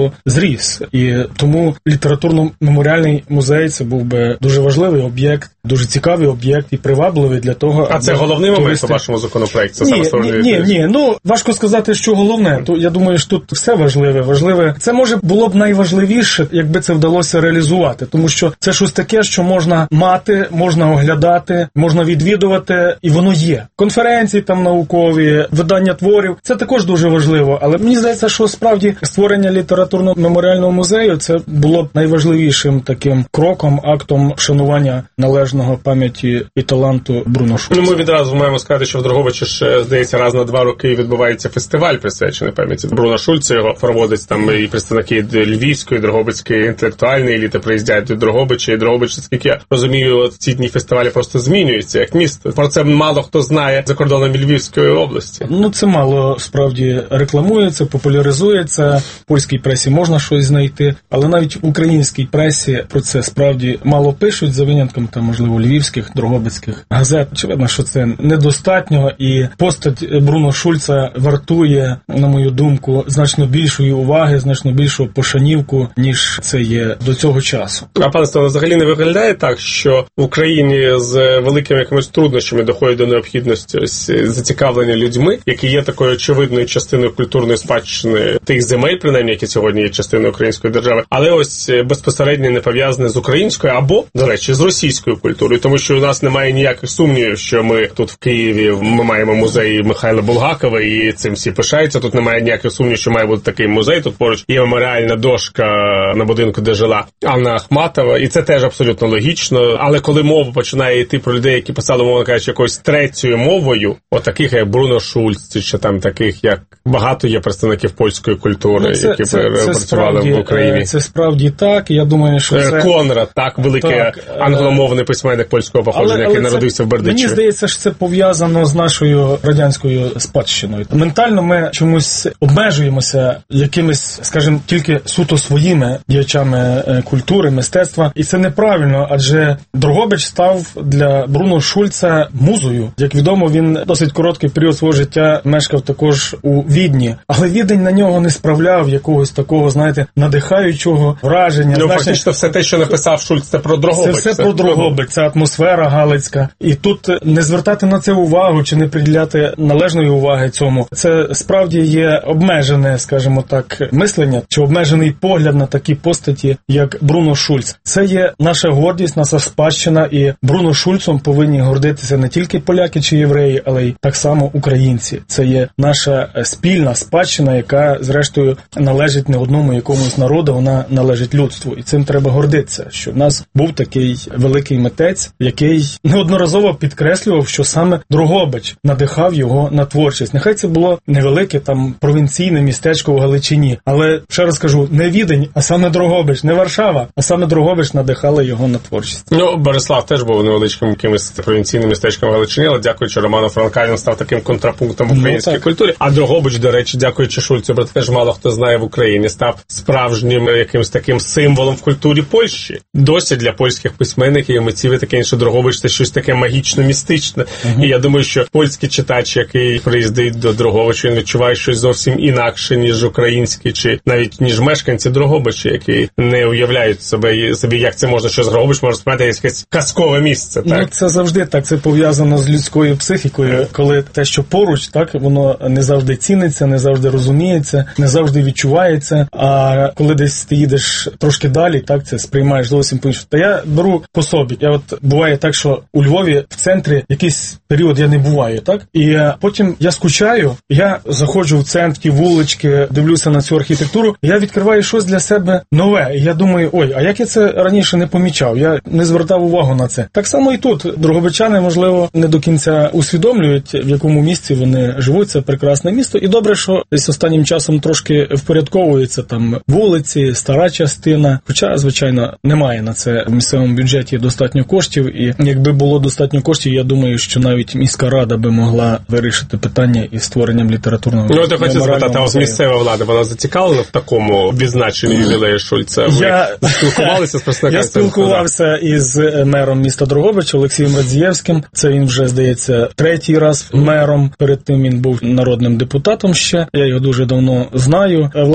суттєво зріс. І тому літературно-меморіальний музей це був би дуже важливий об'єкт, дуже цікавий об'єкт і привабливий для того. А це головний момент у вашому законопроекті? Ні, ні, ні, ні. Ну, важко сказати, що головне. То я думаю, що тут все важливе. Важливе. Це може було б найважливіше, якби це вдалося реалізувати, тому що це щось таке, що можна мати, можна оглядати, можна відвідувати, і воно є. Конференції там наукові, видання творів, це також дуже важливо. Але мені здається, що справді створення літературно-меморіального музею це було б найважливішим таким кроком, актом вшанування належного пам'яті і таланту Бруно Шульца. Ну, ми відразу маємо сказати, що в Дрогобичі ж, здається, раз на два роки відбувається фестиваль, присвячений пам'яті Бруно Шульца. Його проводять там і представники Львівської, Дрогобицької інтелектуальної еліти приїздять до Дрогобича. І Дрогобич, наскільки я розумію, ці дні фестивалі просто змінюються як місто. Про це мало хто знає за кордонами Львівської області. Ну, це мало справді рекламується, популяризується. В польській пресі можна щось знайти, але навіть в українській пресі про це справді мало пишуть, за винятком там, можливо, львівських, дрогобицьких газет. Очевидно, що це недостатньо, і постать Бруно Шульца вартує, на мою думку, значно більшої уваги, значно більшого пошанівку, ніж це є до цього часу. А, пане Степане, взагалі не виглядає так, що в Україні з великими якимись труднощами доходить до необхідності ось зацікавлення людьми, які є такою очевидною частиною культурної спадщини тих земель, принаймні, які сьогодні є частиною української держави, але ось безпосередньо не пов'язане з українською або, до речі, з російською культурою, тому що у нас немає ніяких сумнівів, що ми тут в Києві ми маємо музей Михайла Булгакова, і цим всі пишаються. Тут немає ніяких сумнівів, що має бути такий музей. Тут поруч є меморіальна дошка на будинку, де жила Анна Ахматова, і це теж абсолютно логічно. Але коли мова починає йти про людей, які писали, мовно кажучи, якоюсь третьою мовою, от таких як Бруно Шульц, чи там таких як багато є представників польської культури, ну, це, які це, це працювали справді, в Україні. Це справді так. Я думаю, що це... Конрад, так, великий так, англомовний письменник польського походження, але, але який це, народився в Бердичеві. Мені здається, що це пов'язано з нашою радянською спадщиною. Ментально ми чомусь обмежуємося якимись, скажімо, тільки суто своїми діячами культури, мистецтва. І це неправильно, адже Дрогобич став для Бруно Шульца музою. Як відомо, він досить короткий період свого життя мешкав також у Відні. Але Відень на нього не справляв якогось такого, знаєте, надихаючого враження. Ну, значить, фактично, все те, що написав Шульц, це про Дрогобич. Це все це про Дрогобич, це атмосфера галицька. І тут не звертати на це увагу, чи не приділяти належної уваги цьому. Це справді є обмежене, скажімо так, мислення, чи обмежений погляд на такі постаті, як Бруно Шульц. Це є наша гордість, наша спадщина, і Бруно Шульцом повинні гордитися не тільки поляки чи євреї, але й так само українці. Це є наша спільна спадщина, яка, зрештою, належить не одному якомусь народу, вона належить людству. І цим треба гордитися, що в нас був такий великий митець, який неодноразово підкреслював, що саме Дрогобич надихав його на творчість. Нехай це було невелике там провінційне містечко в Галичині, але, ще раз кажу, не Відень, а саме Дрогобич, не Варшава, а саме Дрогобич надихала його на творчість. Ну, Борислав теж був невеличким якимось провінційним містечком в Галичині, але дякуючи Роману Франка, він став таким контрапунктом в українській ну, культурі. А Дрогобич, до речі, дякуючи Шульцу, брат, теж мало хто знає в Україні, став справжнім якимось таким символом в культурі Польщі. Досі для польських письменників і митців таке інше Дрогобич це щось таке магічно-містичне. Uh-huh. І я думаю, що польський читач, який приїздить до Дрогобича, він відчуває щось зовсім інакше, ніж український, чи навіть ніж мешканці Дрогобича, які не уявляють себе, собі, як це можна, що з Дрогобич може спати якесь казкове місце. Так? Ну, це завжди так, це пов'язано з людською психікою, коли те, що поруч, так, воно не завжди ціниться, не завжди розуміється, не завжди відчувається, а коли десь ти їдеш трошки далі, так, це сприймаєш зовсім по-іншому. Та я беру по собі. Я от буває так, що у Львові в центрі якийсь період я не буваю, так? І потім я скучаю, я заходжу в центр, ті вулички, дивлюся на цю архітектуру, і я відкриваю щось для себе нове. І я думаю, ой, а як я це раніше не помічав? Я не звертав увагу на це. Так само і тут. Дрогобичани, можливо, не до кінця усвідомлюють, в якому місці вони живуть. Це прекрасне місто. І добре, що десь останнім часом трошки впорядковуються там вулиці, стара частина. Хоча, звичайно, немає на це в місцевому бюджеті достатньо коштів. І якби було достатньо коштів, я думаю, що навіть міська рада би могла вирішити питання із створенням літературного меморіального музею. Ну, я хочу запитати, а місцева влада, вона зацікавлена в такому відзначенні ювілею Шульца? Ви я... спілкувалися з представниками? Я спілкувався із мером міста Дрогобича Олексієм Радзієвським. Це він вже, здається, третій раз мером. Перед тим він був народним депутатом ще. Я його дуже давно знаю. Власне, це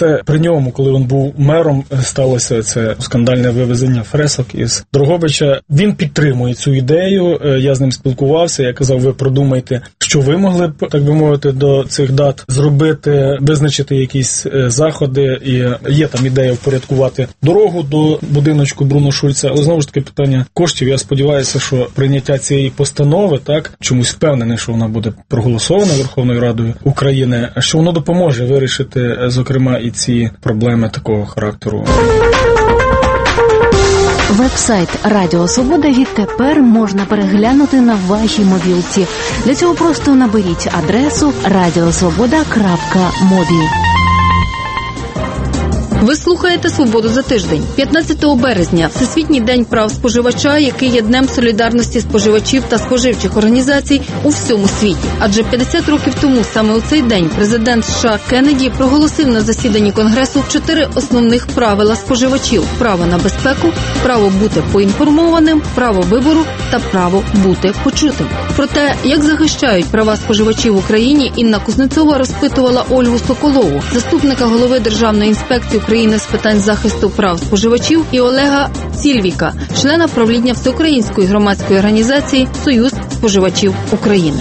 це при ньому, коли він був мером, сталося це скандальне вивезення фресок із Дрогобича. Він підтримує цю ідею, я з ним спілкувався, я казав, ви продумайте, що ви могли б, так би мовити, до цих дат зробити, визначити якісь заходи, і є там ідея впорядкувати дорогу до будиночку Бруно Шульца, але знову ж таки питання коштів. Я сподіваюся, що прийняття цієї постанови, так, чомусь впевнений, що вона буде проголосована Верховною Радою України, що воно допоможе вирішити, зокрема, і ці проблеми такого характеру. Веб-сайт Радіо Свобода відтепер можна переглянути на вашій мобілці. Для цього просто наберіть адресу радіосвобода крапка мобі. Ви слухаєте «Свободу за тиждень». п'ятнадцятого березня – Всесвітній день прав споживача, який є днем солідарності споживачів та споживчих організацій у всьому світі. Адже п'ятдесят років тому саме у цей день президент США Кеннеді проголосив на засіданні Конгресу чотири основних правила споживачів – право на безпеку, право бути поінформованим, право вибору та право бути почутим. Про те, як захищають права споживачів в Україні, Інна Кузнецова розпитувала Ольгу Соколову, заступника голови Державної інспекції України з питань захисту прав споживачів, і Олега Цільвіка, члена правління Всеукраїнської громадської організації «Союз споживачів України».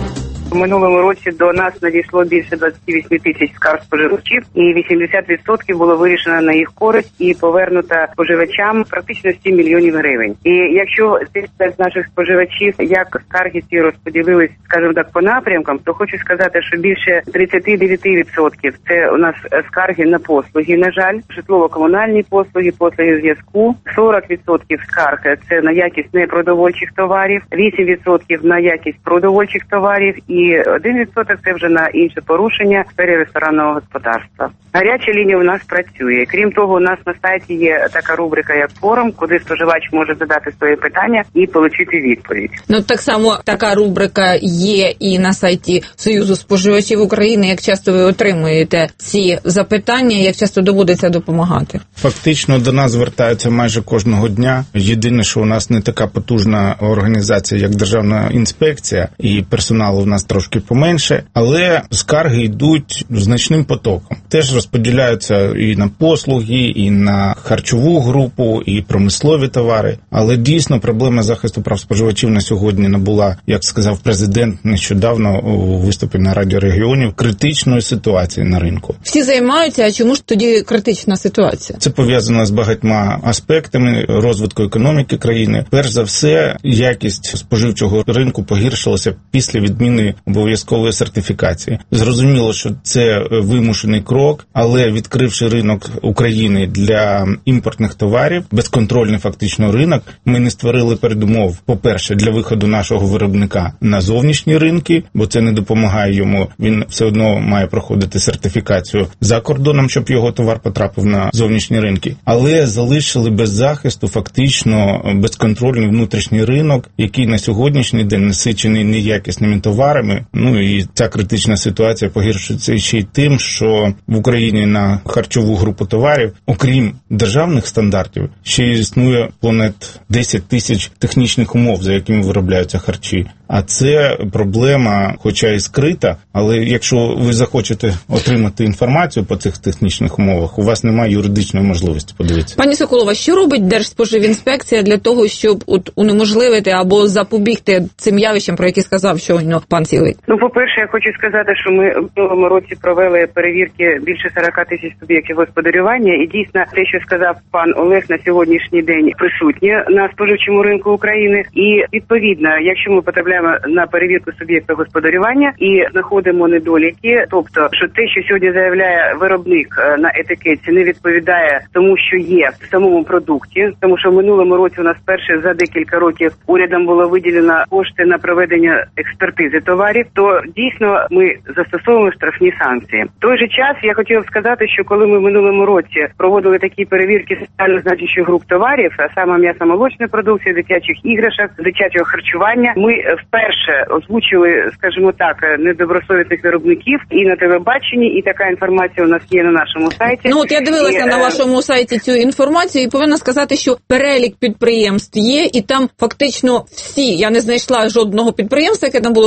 У минулому році до нас надійшло більше двадцять вісім тисяч скарг споживачів, і вісімдесят відсотків було вирішено на їх користь і повернуто споживачам практично сім мільйонів гривень. І якщо з наших споживачів, як скарги ці розподілились, скажімо так, по напрямкам, то хочу сказати, що більше тридцять дев'ять відсотків це у нас скарги на послуги, на жаль, житлово-комунальні послуги, послуги зв'язку, сорок відсотків скарг це на якість непродовольчих товарів, вісім відсотків на якість продовольчих товарів і І один відсоток це вже на інше порушення в сфері ресторанного господарства. Гаряча лінія у нас працює. Крім того, у нас на сайті є така рубрика, як форум, куди споживач може задати свої питання і отримати відповідь. Ну, так само така рубрика є і на сайті Союзу споживачів України. Як часто ви отримуєте ці запитання, як часто доводиться допомагати? Фактично до нас звертаються майже кожного дня. Єдине, що у нас не така потужна організація, як Державна інспекція, і персоналу в нас трошки поменше, але скарги йдуть значним потоком. Теж розподіляються і на послуги, і на харчову групу, і промислові товари. Але дійсно проблема захисту прав споживачів на сьогодні набула, як сказав президент нещодавно у виступі на Раді регіонів, критичної ситуації на ринку. Всі займаються, а чому ж тоді критична ситуація? Це пов'язано з багатьма аспектами розвитку економіки країни. Перш за все, якість споживчого ринку погіршилася після відміни обов'язкової сертифікації. Зрозуміло, що це вимушений крок, але відкривши ринок України для імпортних товарів, безконтрольний фактично ринок, ми не створили передумов, по-перше, для виходу нашого виробника на зовнішні ринки, бо це не допомагає йому, він все одно має проходити сертифікацію за кордоном, щоб його товар потрапив на зовнішні ринки. Але залишили без захисту фактично безконтрольний внутрішній ринок, який на сьогоднішній день насичений неякісними товарами. Ну і ця критична ситуація погіршується ще й тим, що в Україні на харчову групу товарів, окрім державних стандартів, ще існує понад десять тисяч технічних умов, за якими виробляються харчі. А це проблема, хоча і скрита, але якщо ви захочете отримати інформацію по цих технічних умовах, у вас немає юридичної можливості подивитися. Пані Соколова, що робить Держспоживінспекція для того, щоб от унеможливити або запобігти цим явищам, про які сказав щойно пан Цілий? Ну, по-перше, я хочу сказати, що ми в минулому році провели перевірки більше сорок тисяч суб'єктів господарювання, і дійсно те, що сказав пан Олег, на сьогоднішній день присутнє на споживчому ринку України. І відповідно, якщо ми потрапляємо на перевірку суб'єкта господарювання і знаходимо недоліки, тобто, що те, що сьогодні заявляє виробник на етикетці, не відповідає тому, що є в самому продукті, тому що в минулому році у нас перше за декілька років урядом було виділено кошти на проведення експертизи товарів, то дійсно ми застосовуємо штрафні санкції. В той же час я хотіла сказати, що коли ми в минулому році проводили такі перевірки соціально значущих груп товарів, а саме м'ясо-молочної продукції, дитячих іграшок, дитячого харчування, ми вперше озвучили, скажімо так, недобросовісних виробників і на телебаченні, і така інформація у нас є на нашому сайті. Ну от я дивилася і, на вашому сайті цю інформацію і повинна сказати, що перелік підприємств є, і там фактично всі, я не знайшла жодного підприємства, яке там було вказано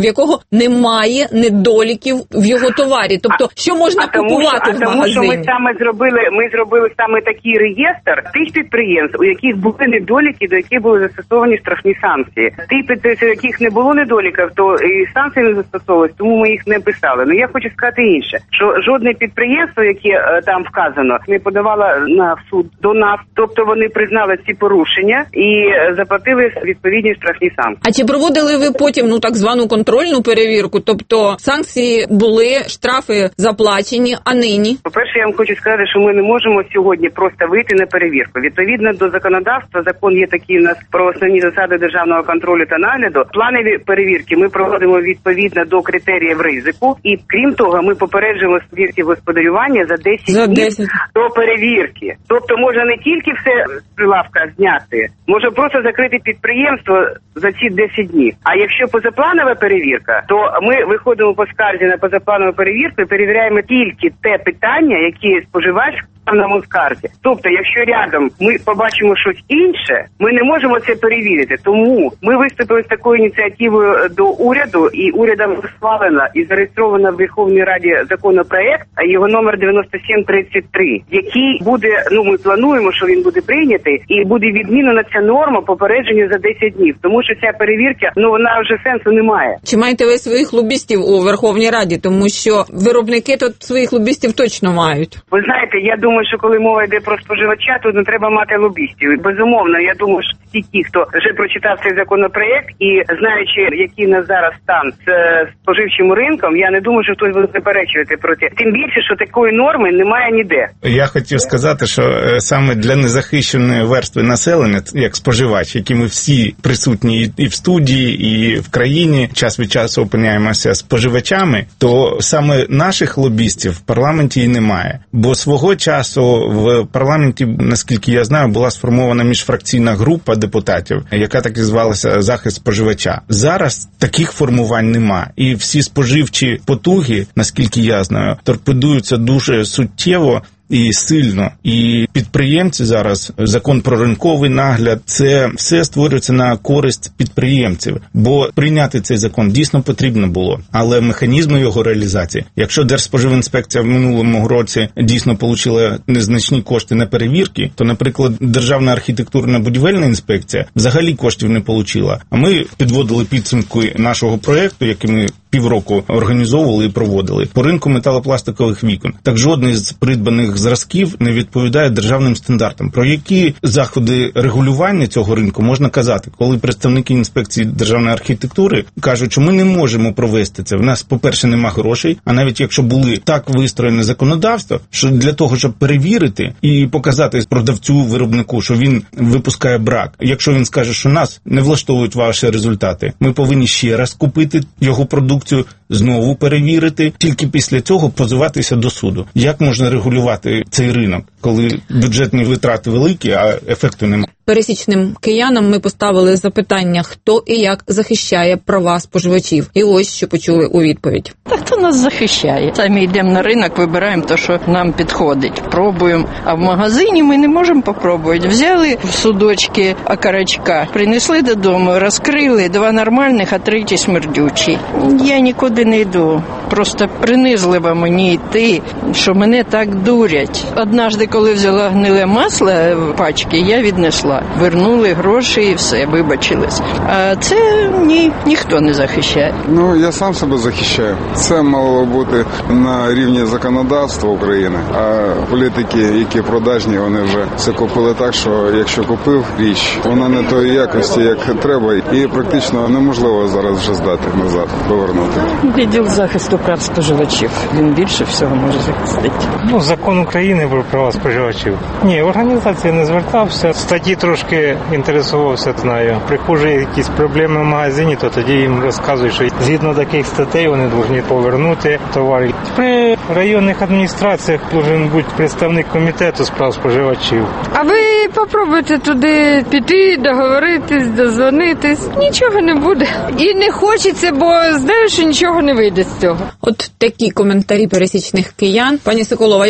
в якого немає недоліків в його товарі. Тобто, що можна а купувати тому, в магазині? А тому, що ми саме зробили, ми зробили саме такий реєстр тих підприємств, у яких були недоліки, до яких були застосовані штрафні санкції. Ті підприємства, у яких не було недоліків, то і санкції не застосовувалися, тому ми їх не писали. Ну я хочу сказати інше, що жодне підприємство, яке е, там вказано, не подавало на суд до нас, тобто вони признали ці порушення і е, заплатили відповідні штрафні санкції. А чи проводили ви потім ну так звану контрольну перевірку? Тобто санкції були, штрафи заплачені, а нині? По-перше, я вам хочу сказати, що ми не можемо сьогодні просто вийти на перевірку. Відповідно до законодавства, закон є такий у нас про основні засади державного контролю та нагляду. Планові перевірки ми проводимо відповідно до критеріїв ризику. І крім того, ми попереджуємо суб'єктів господарювання за десять за днів десять до перевірки. Тобто можна не тільки все з прилавка зняти, може просто закрити підприємство за ці десять днів. А якщо позапланова перевірка, то ми виходимо по скарзі на позапланову перевірку і перевіряємо тільки те питання, які споживач на скарзі. Тобто, якщо рядом ми побачимо щось інше, ми не можемо це перевірити. Тому ми виступили з такою ініціативою до уряду, і урядом схвалено і зареєстровано в Верховній Раді законопроект, а його номер дев'яносто сім тридцять три, який буде, ну ми плануємо, що він буде прийнятий, і буде відмінена ця норма попередження за десять днів. Тому що ця перевірка, ну вона вже сенсу немає. Чи маєте ви своїх лобістів у Верховній Раді? Тому що виробники тут своїх лобістів точно мають. Ви знаєте, я думаю, Думаю, що коли мова йде про споживача, то не треба мати лобістів. Безумовно, я думаю, що всі ті, хто вже прочитав цей законопроект і знаючи, який на зараз стан з споживчим ринком, я не думаю, що хтось буде заперечувати проти. Тим більше, що такої норми немає ніде. Я хотів сказати, що саме для незахищеної верстви населення, як споживач, які ми всі присутні і в студії, і в країні, час від часу опиняємося споживачами, то саме наших лобістів в парламенті і немає. Бо свого часу в парламенті, наскільки я знаю, була сформована міжфракційна група депутатів, яка так і звалася «Захист споживача». Зараз таких формувань нема. І всі споживчі потуги, наскільки я знаю, торпедуються дуже суттєво і сильно. І підприємці зараз, закон про ринковий нагляд, це все створюється на користь підприємців. Бо прийняти цей закон дійсно потрібно було. Але механізми його реалізації, якщо Держспоживінспекція в минулому році дійсно отримала незначні кошти на перевірки, то, наприклад, Державна архітектурно-будівельна інспекція взагалі коштів не отримала. А ми підводили підсумки нашого проєкту, який ми півроку організовували і проводили, по ринку металопластикових вікон. Так жодний з придбаних зразків не відповідає державним стандартам. Про які заходи регулювання цього ринку можна казати, коли представники інспекції державної архітектури кажуть, що ми не можемо провести це. В нас, по-перше, нема грошей, а навіть якщо були так вистроєне законодавство, що для того, щоб перевірити і показати продавцю, виробнику, що він випускає брак, якщо він скаже, що нас не влаштовують ваші результати, ми повинні ще раз купити його продукцію, знову перевірити, тільки після цього позиватися до суду. Як можна регулювати цей ринок, коли бюджетні витрати великі, а ефекту немає? Пересічним киянам ми поставили запитання, хто і як захищає права споживачів. І ось що почули у відповідь. Та хто нас захищає? Самі йдемо на ринок, вибираємо те, що нам підходить. Пробуємо. А в магазині ми не можемо попробувати. Взяли в судочки окорочка, принесли додому, розкрили, два нормальних, а третій смердючий. Я нікуди не йду. Просто принизливо мені йти, що мене так дурять. Однажды, коли взяла гниле масло в пачки, я віднесла. Вернули гроші і все, вибачились. А це ні, ніхто не захищає. Ну, я сам себе захищаю. Це мало бути на рівні законодавства України, а політики, які продажні, вони вже все купили так, що якщо купив річ, вона не тої якості, як треба, і практично неможливо зараз вже здати назад, повернути. Відділ захисту прав споживачів. Він більше всього може захистити. Ну, закон України про права споживачів. Ні, організація не звертався. Статті трошки інтересувався, знаю. Приходжу якісь проблеми в магазині, то тоді їм розказують, що згідно таких статей вони повинні повернути товар. При районних адміністраціях повинен бути представник комітету з прав споживачів. А ви попробуйте туди піти, договоритись, дозвонитись. Нічого не буде. І не хочеться, бо знаю, що нічого не вийде з цього. От такі коментарі пересічних киян. Пані Соколова, як прокоментуєте?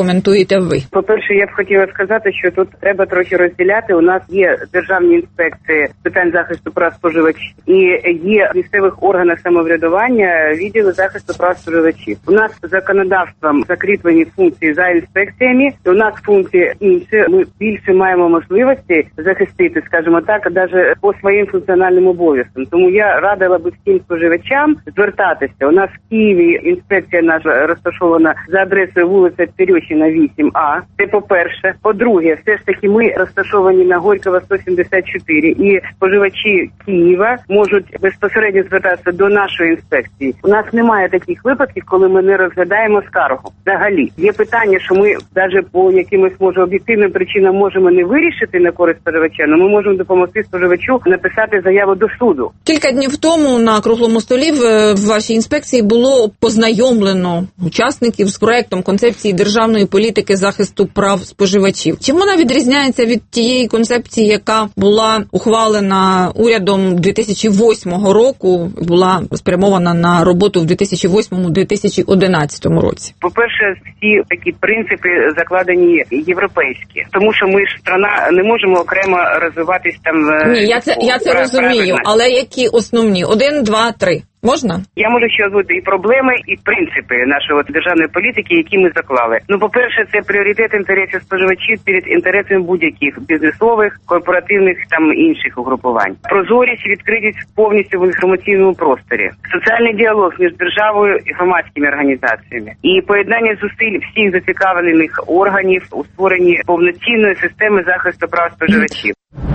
прокоментуєте ви? По-перше, я б хотіла сказати, що тут треба трохи розділяти. У нас є державні інспекції з питань захисту прав споживачів і є в місцевих органах самоврядування відділи захисту прав споживачів. У нас законодавством закріплені функції за інспекціями, і у нас функції інші. Ми більше маємо можливості захистити, скажімо так, навіть по своїм функціональним обов'язкам. Тому я радила би всім споживачам звертатися. У нас в Києві інспекція наша розташована за адресою вулиця Терещина, вісім А. Це по-перше. По-друге, все ж таки ми розташовані на Горького, сто сімдесят чотири. І споживачі Києва можуть безпосередньо звертатися до нашої інспекції. У нас немає таких випадків, коли ми не розглядаємо скаргу. Взагалі. Є питання, що ми навіть по якимось, може, об'єктивним причинам можемо не вирішити на користь споживача, але ми можемо допомогти споживачу написати заяву до суду. Кілька днів тому на круглому столі в вашій інспекції було познайомлено учасників з проектом концепції державної політики захисту прав споживачів. Чим вона відрізняється від тієї концепції, яка була ухвалена урядом дві тисячі восьмого року, була спрямована на роботу в дві тисячі восьмому - дві тисячі одинадцятому році? По-перше, всі такі принципи закладені європейські, тому що ми ж страна не можемо окремо розвиватись там. Ні, я це я це розумію, але які основні? Один, два, три. Можна? Я можу ще озвучити і проблеми, і принципи нашої державної політики, які ми заклали. Ну, по-перше, це пріоритет інтересів споживачів перед інтересами будь-яких бізнесових, корпоративних там інших угрупувань. Прозорість і відкритість повністю в інформаційному просторі. Соціальний діалог між державою і громадськими організаціями. І поєднання зусиль всіх зацікавлених органів у створенні повноцінної системи захисту прав споживачів.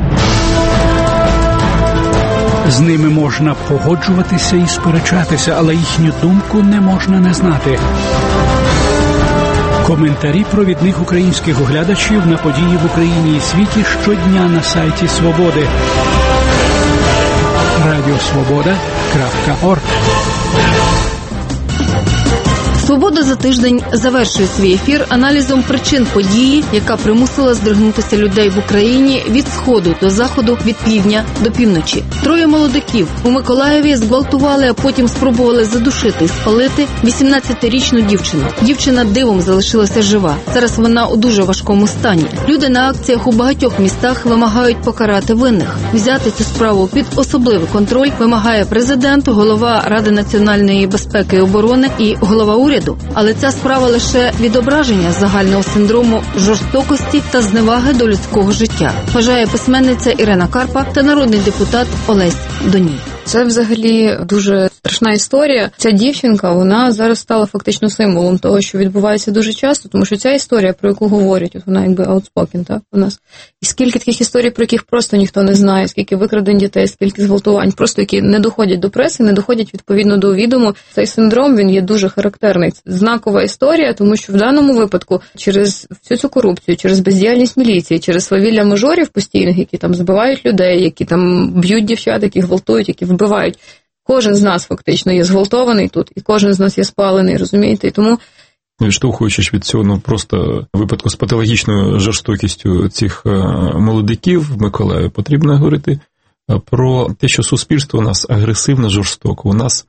З ними можна погоджуватися і сперечатися, але їхню думку не можна не знати. Коментарі провідних українських оглядачів на події в Україні і світі щодня на сайті Свободи. радіо свобода крапка орг. «Свобода» за тиждень завершує свій ефір аналізом причин події, яка примусила здригнутися людей в Україні від сходу до заходу, від півдня до півночі. Троє молодиків у Миколаєві зґвалтували, а потім спробували задушити і спалити вісімнадцятирічну дівчину. Дівчина дивом залишилася жива. Зараз вона у дуже важкому стані. Люди на акціях у багатьох містах вимагають покарати винних. Взяти цю справу під особливий контроль вимагає президент, голова Ради національної безпеки і оборони і голова уряду. Але ця справа лише відображення загального синдрому жорстокості та зневаги до людського життя, вважає письменниця Ірина Карпа та народний депутат Олесь Доній. Це взагалі дуже страшна історія. Ця дівчинка, вона зараз стала фактично символом того, що відбувається дуже часто, тому що ця історія, про яку говорять, от вона якби outspoken, так, у нас. І скільки таких історій, про яких просто ніхто не знає, скільки викрадень дітей, скільки зґвалтувань, просто які не доходять до преси, не доходять відповідно до відому. Цей синдром, він є дуже характерний. Це знакова історія, тому що в даному випадку через всю цю корупцію, через бездіяльність міліції, через свавілля мажорів постійних, які там збивають людей, які там б'ють дівчат, які гвалтують, які вбивають. Кожен з нас фактично є зґвалтований тут, і кожен з нас є спалений, розумієте? І тому відштовхуючись від цього, ну, просто випадку з патологічною жорстокістю цих молодиків в Миколаєві, потрібно говорити про те, що суспільство у нас агресивно жорстоко. У нас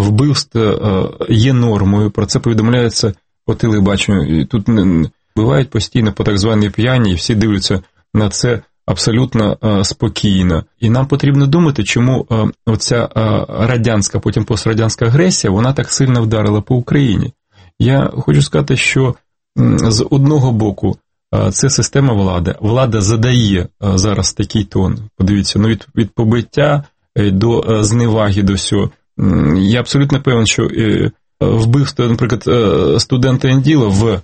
вбивство є нормою, про це повідомляється по телебаченню. І тут бувають постійно по так званій п'яні, і всі дивляться на це абсолютно а, спокійно. І нам потрібно думати, чому а, оця а, радянська, потім пострадянська агресія, вона так сильно вдарила по Україні. Я хочу сказати, що м, з одного боку а, це система влади. Влада задає а, зараз такий тон. Подивіться, ну від, від побиття до а, зневаги, до всього. М, я абсолютно певен, що е, вбивство, наприклад, студента Енділа в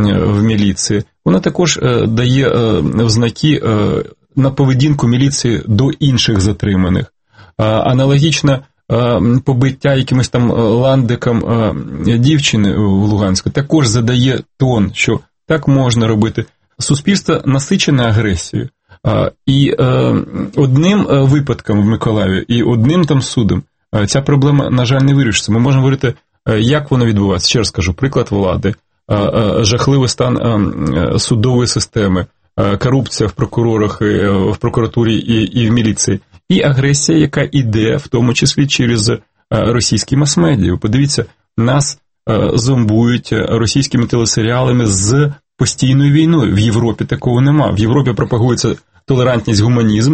в міліції, вона також е, дає е, знаки е, на поведінку міліції до інших затриманих. Е, аналогічно е, побиття якимось там ландиком е, дівчини в Луганську також задає тон, що так можна робити. Суспільство насичене агресією. Е, і е, одним випадком в Миколаєві і одним там судом е, ця проблема, на жаль, не вирішиться. Ми можемо говорити, е, як воно відбувається. Ще раз кажу, приклад влади. Жахливий стан судової системи, корупція в прокурорах, в прокуратурі і, і в міліції, і агресія, яка йде, в тому числі через російські мас-медіа. Подивіться, нас зомбують російськими телесеріалами з постійною війною. В Європі такого нема. В Європі пропагується толерантність, гуманізм,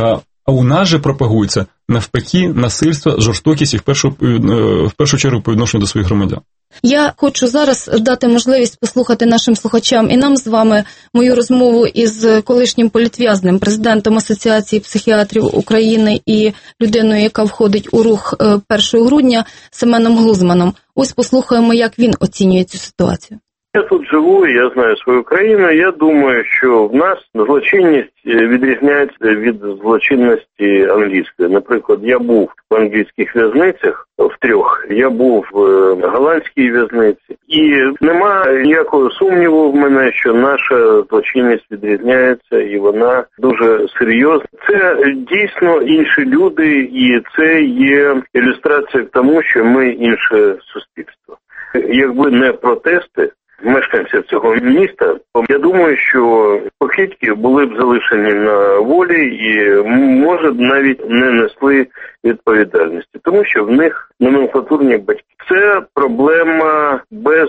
а у нас же пропагується навпаки насильство, жорстокість і в першу, в першу чергу по відношенню до своїх громадян. Я хочу зараз дати можливість послухати нашим слухачам і нам з вами мою розмову із колишнім політв'язним, президентом Асоціації психіатрів України і людиною, яка входить у рух першого грудня, Семеном Глузманом. Ось послухаємо, як він оцінює цю ситуацію. Я тут живу, я знаю свою країну, я думаю, що в нас злочинність відрізняється від злочинності англійської. Наприклад, я був в англійських в'язницях, в трьох, я був в голландській в'язниці, і немає ніякого сумніву в мене, що наша злочинність відрізняється, і вона дуже серйозна. Це дійсно інші люди, і це є ілюстрація к тому, що ми інше суспільство. Якби не протести мешканців цього міста, я думаю, що покидьки були б залишені на волі і, може, навіть не несли відповідальності, тому що в них номенклатурні батьки. Це проблема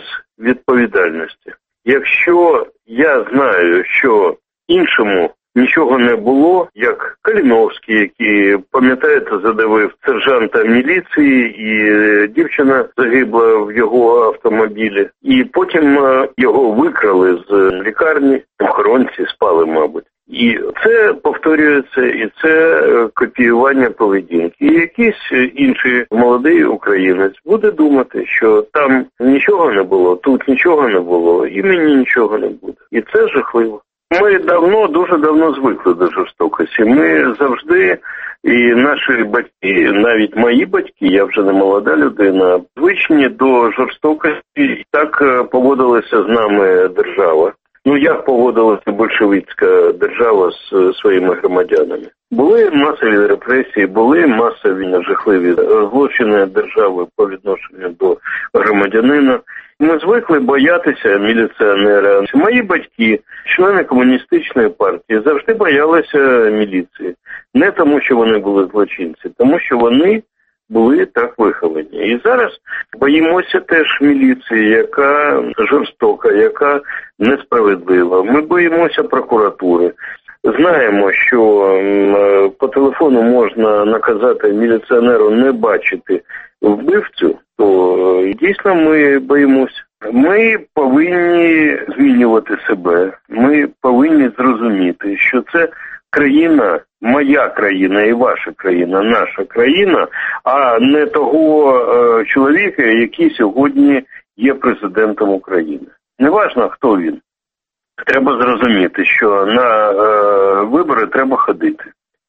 безвідповідальності. Якщо я знаю, що іншому нічого не було, як Каліновський, який, пам'ятаєте, задавив сержанта міліції, і дівчина загибла в його автомобілі. І потім його викрали з лікарні, охоронці спали, мабуть. І це повторюється, і це копіювання поведінки. І якийсь інший молодий українець буде думати, що там нічого не було, тут нічого не було, і мені нічого не буде. І це жахливо. Ми давно, дуже давно звикли до жорстокості. Ми завжди, і наші батьки, навіть мої батьки, я вже не молода людина, звичні до жорстокості. І так поводилася з нами держава. Ну, як поводилася большевицька держава з своїми громадянами? Були масові репресії, були масові жахливі злочини держави по відношенню до громадянина. Ми звикли боятися міліціонера. Мої батьки, члени комуністичної партії, завжди боялися міліції. Не тому, що вони були злочинці, тому що вони були так виховані. І зараз боїмося теж міліції, яка жорстока, яка несправедлива. Ми боїмося прокуратури. Знаємо, що по телефону можна наказати міліціонеру не бачити вбивцю, то дійсно ми боїмося. Ми повинні змінювати себе. Ми повинні зрозуміти, що це країна, моя країна і ваша країна, наша країна, а не того е, чоловіка, який сьогодні є президентом України. Неважно, хто він. Треба зрозуміти, що на е, вибори треба ходити.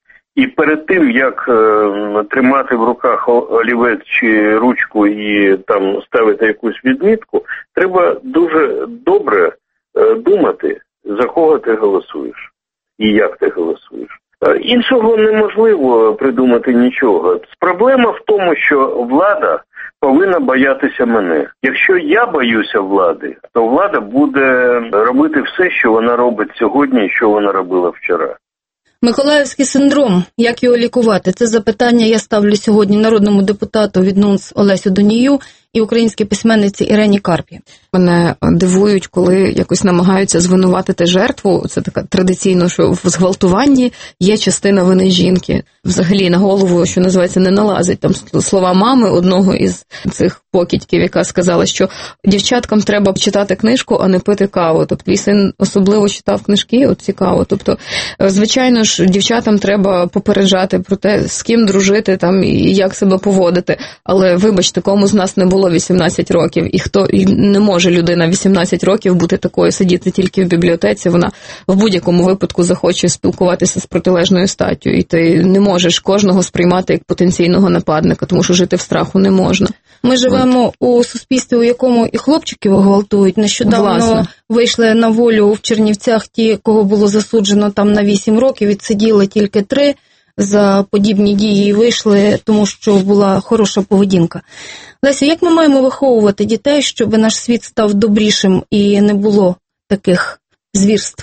І перед тим, як е, тримати в руках олівець чи ручку і там ставити якусь відмітку, треба дуже добре е, думати, за кого ти голосуєш і як ти голосуєш. Е, іншого неможливо придумати нічого. Проблема в тому, що влада повинна боятися мене. Якщо я боюся влади, то влада буде робити все, що вона робить сьогодні і що вона робила вчора. Миколаївський синдром, як його лікувати? Це запитання я ставлю сьогодні народному депутату від НУНС Олесю Донію і українській письменниці Ірені Карпі. Мене дивують, коли якось намагаються звинуватити жертву. Це така традиційно, що в зґвалтуванні є частина вини жінки. Взагалі на голову, що називається, не налазить. Там слова мами одного із цих покидьків, яка сказала, що дівчаткам треба читати книжку, а не пити каву. Тобто твій син особливо читав книжки, от цікаво. Тобто, звичайно ж, дівчатам треба попереджати про те, з ким дружити там і як себе поводити. Але, вибачте, кому з нас не було вісімнадцять років, і хто і не може людина вісімнадцять років бути такою, сидіти тільки в бібліотеці, вона в будь-якому випадку захоче спілкуватися з протилежною статтю, і ти не можеш кожного сприймати як потенційного нападника, тому що жити в страху не можна. Ми живемо От. у суспільстві, у якому і хлопчиків гвалтують. Нещодавно Власне. вийшли на волю в Чернівцях ті, кого було засуджено там на вісім років, відсиділи тільки три за подібні дії і вийшли, тому що була хороша поведінка. Лесю, як ми маємо виховувати дітей, щоб наш світ став добрішим і не було таких звірств?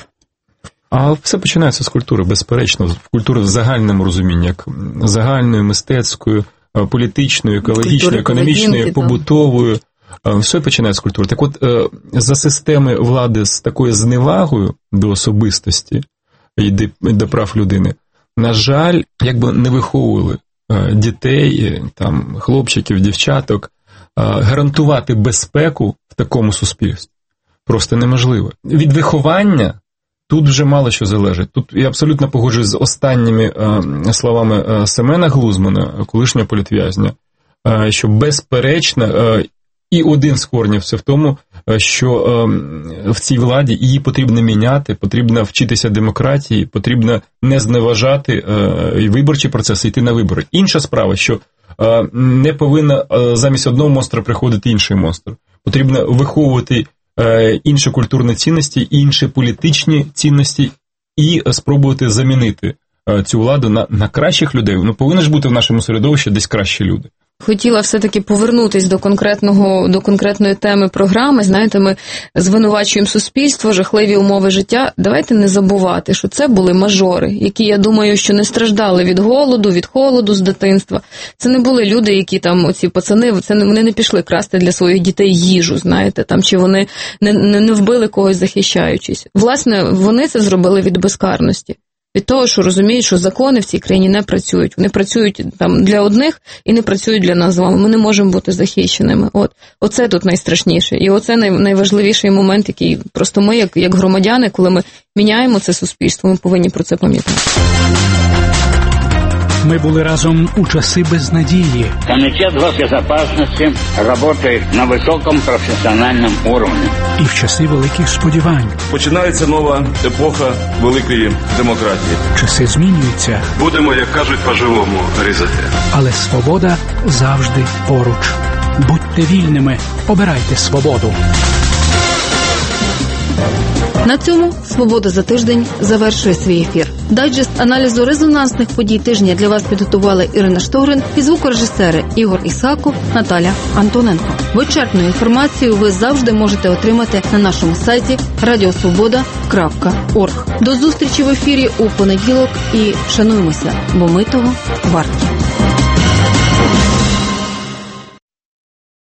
А все починається з культури, безперечно. Культури в загальному розумінні, як загальною, мистецькою, політичною, екологічною, економічною, побутовою. Все починається з культури. Так от, за системи влади з такою зневагою до особистості і до прав людини, на жаль, якби не виховували дітей, там, хлопчиків, дівчаток, гарантувати безпеку в такому суспільстві просто неможливо. Від виховання тут вже мало що залежить. Тут я абсолютно погоджуюсь з останніми е, словами е, Семена Глузмана, колишнього політв'язня, е, що безперечно, е, і один з корнів це в тому, е, що е, в цій владі її потрібно міняти, потрібно вчитися демократії, потрібно не зневажати е, виборчі процеси, йти на вибори. Інша справа, що е, не повинна е, замість одного монстра приходити інший монстр. Потрібно виховувати інші культурні цінності, інші політичні цінності і спробувати замінити цю владу на, на кращих людей. Ну, повинні ж бути в нашому середовищі десь кращі люди. Хотіла все-таки повернутися до конкретного, до конкретної теми програми. Знаєте, ми звинувачуємо суспільство, жахливі умови життя. Давайте не забувати, що це були мажори, які, я думаю, що не страждали від голоду, від холоду з дитинства. Це не були люди, які там, оці пацани, це не, вони не пішли красти для своїх дітей їжу, знаєте, там, чи вони не, не, не вбили когось, захищаючись. Власне, вони це зробили від безкарності. Від того, що розуміють, що закони в цій країні не працюють. Вони працюють там для одних і не працюють для нас з вами. Ми не можемо бути захищеними. От. Оце тут найстрашніше. І оце най, найважливіший момент, який просто ми, як, як громадяни, коли ми міняємо це суспільство, ми повинні про це пам'ятати. Ми були разом у часи безнадії. Комітет госбезопасности працює на високому професіональному рівні. І в часи великих сподівань. Починається нова епоха великої демократії. Часи змінюються. Будемо, як кажуть, по-живому різати. Але свобода завжди поруч. Будьте вільними, обирайте свободу. На цьому «Свобода за тиждень» завершує свій ефір. Дайджест аналізу резонансних подій тижня для вас підготували Ірина Штогрин і звукорежисери Ігор Ісаков, Наталя Антоненко. Вичерпну інформацію ви завжди можете отримати на нашому сайті радіосвобода крапка орг. До зустрічі в ефірі у понеділок і шануймося, бо ми того варті.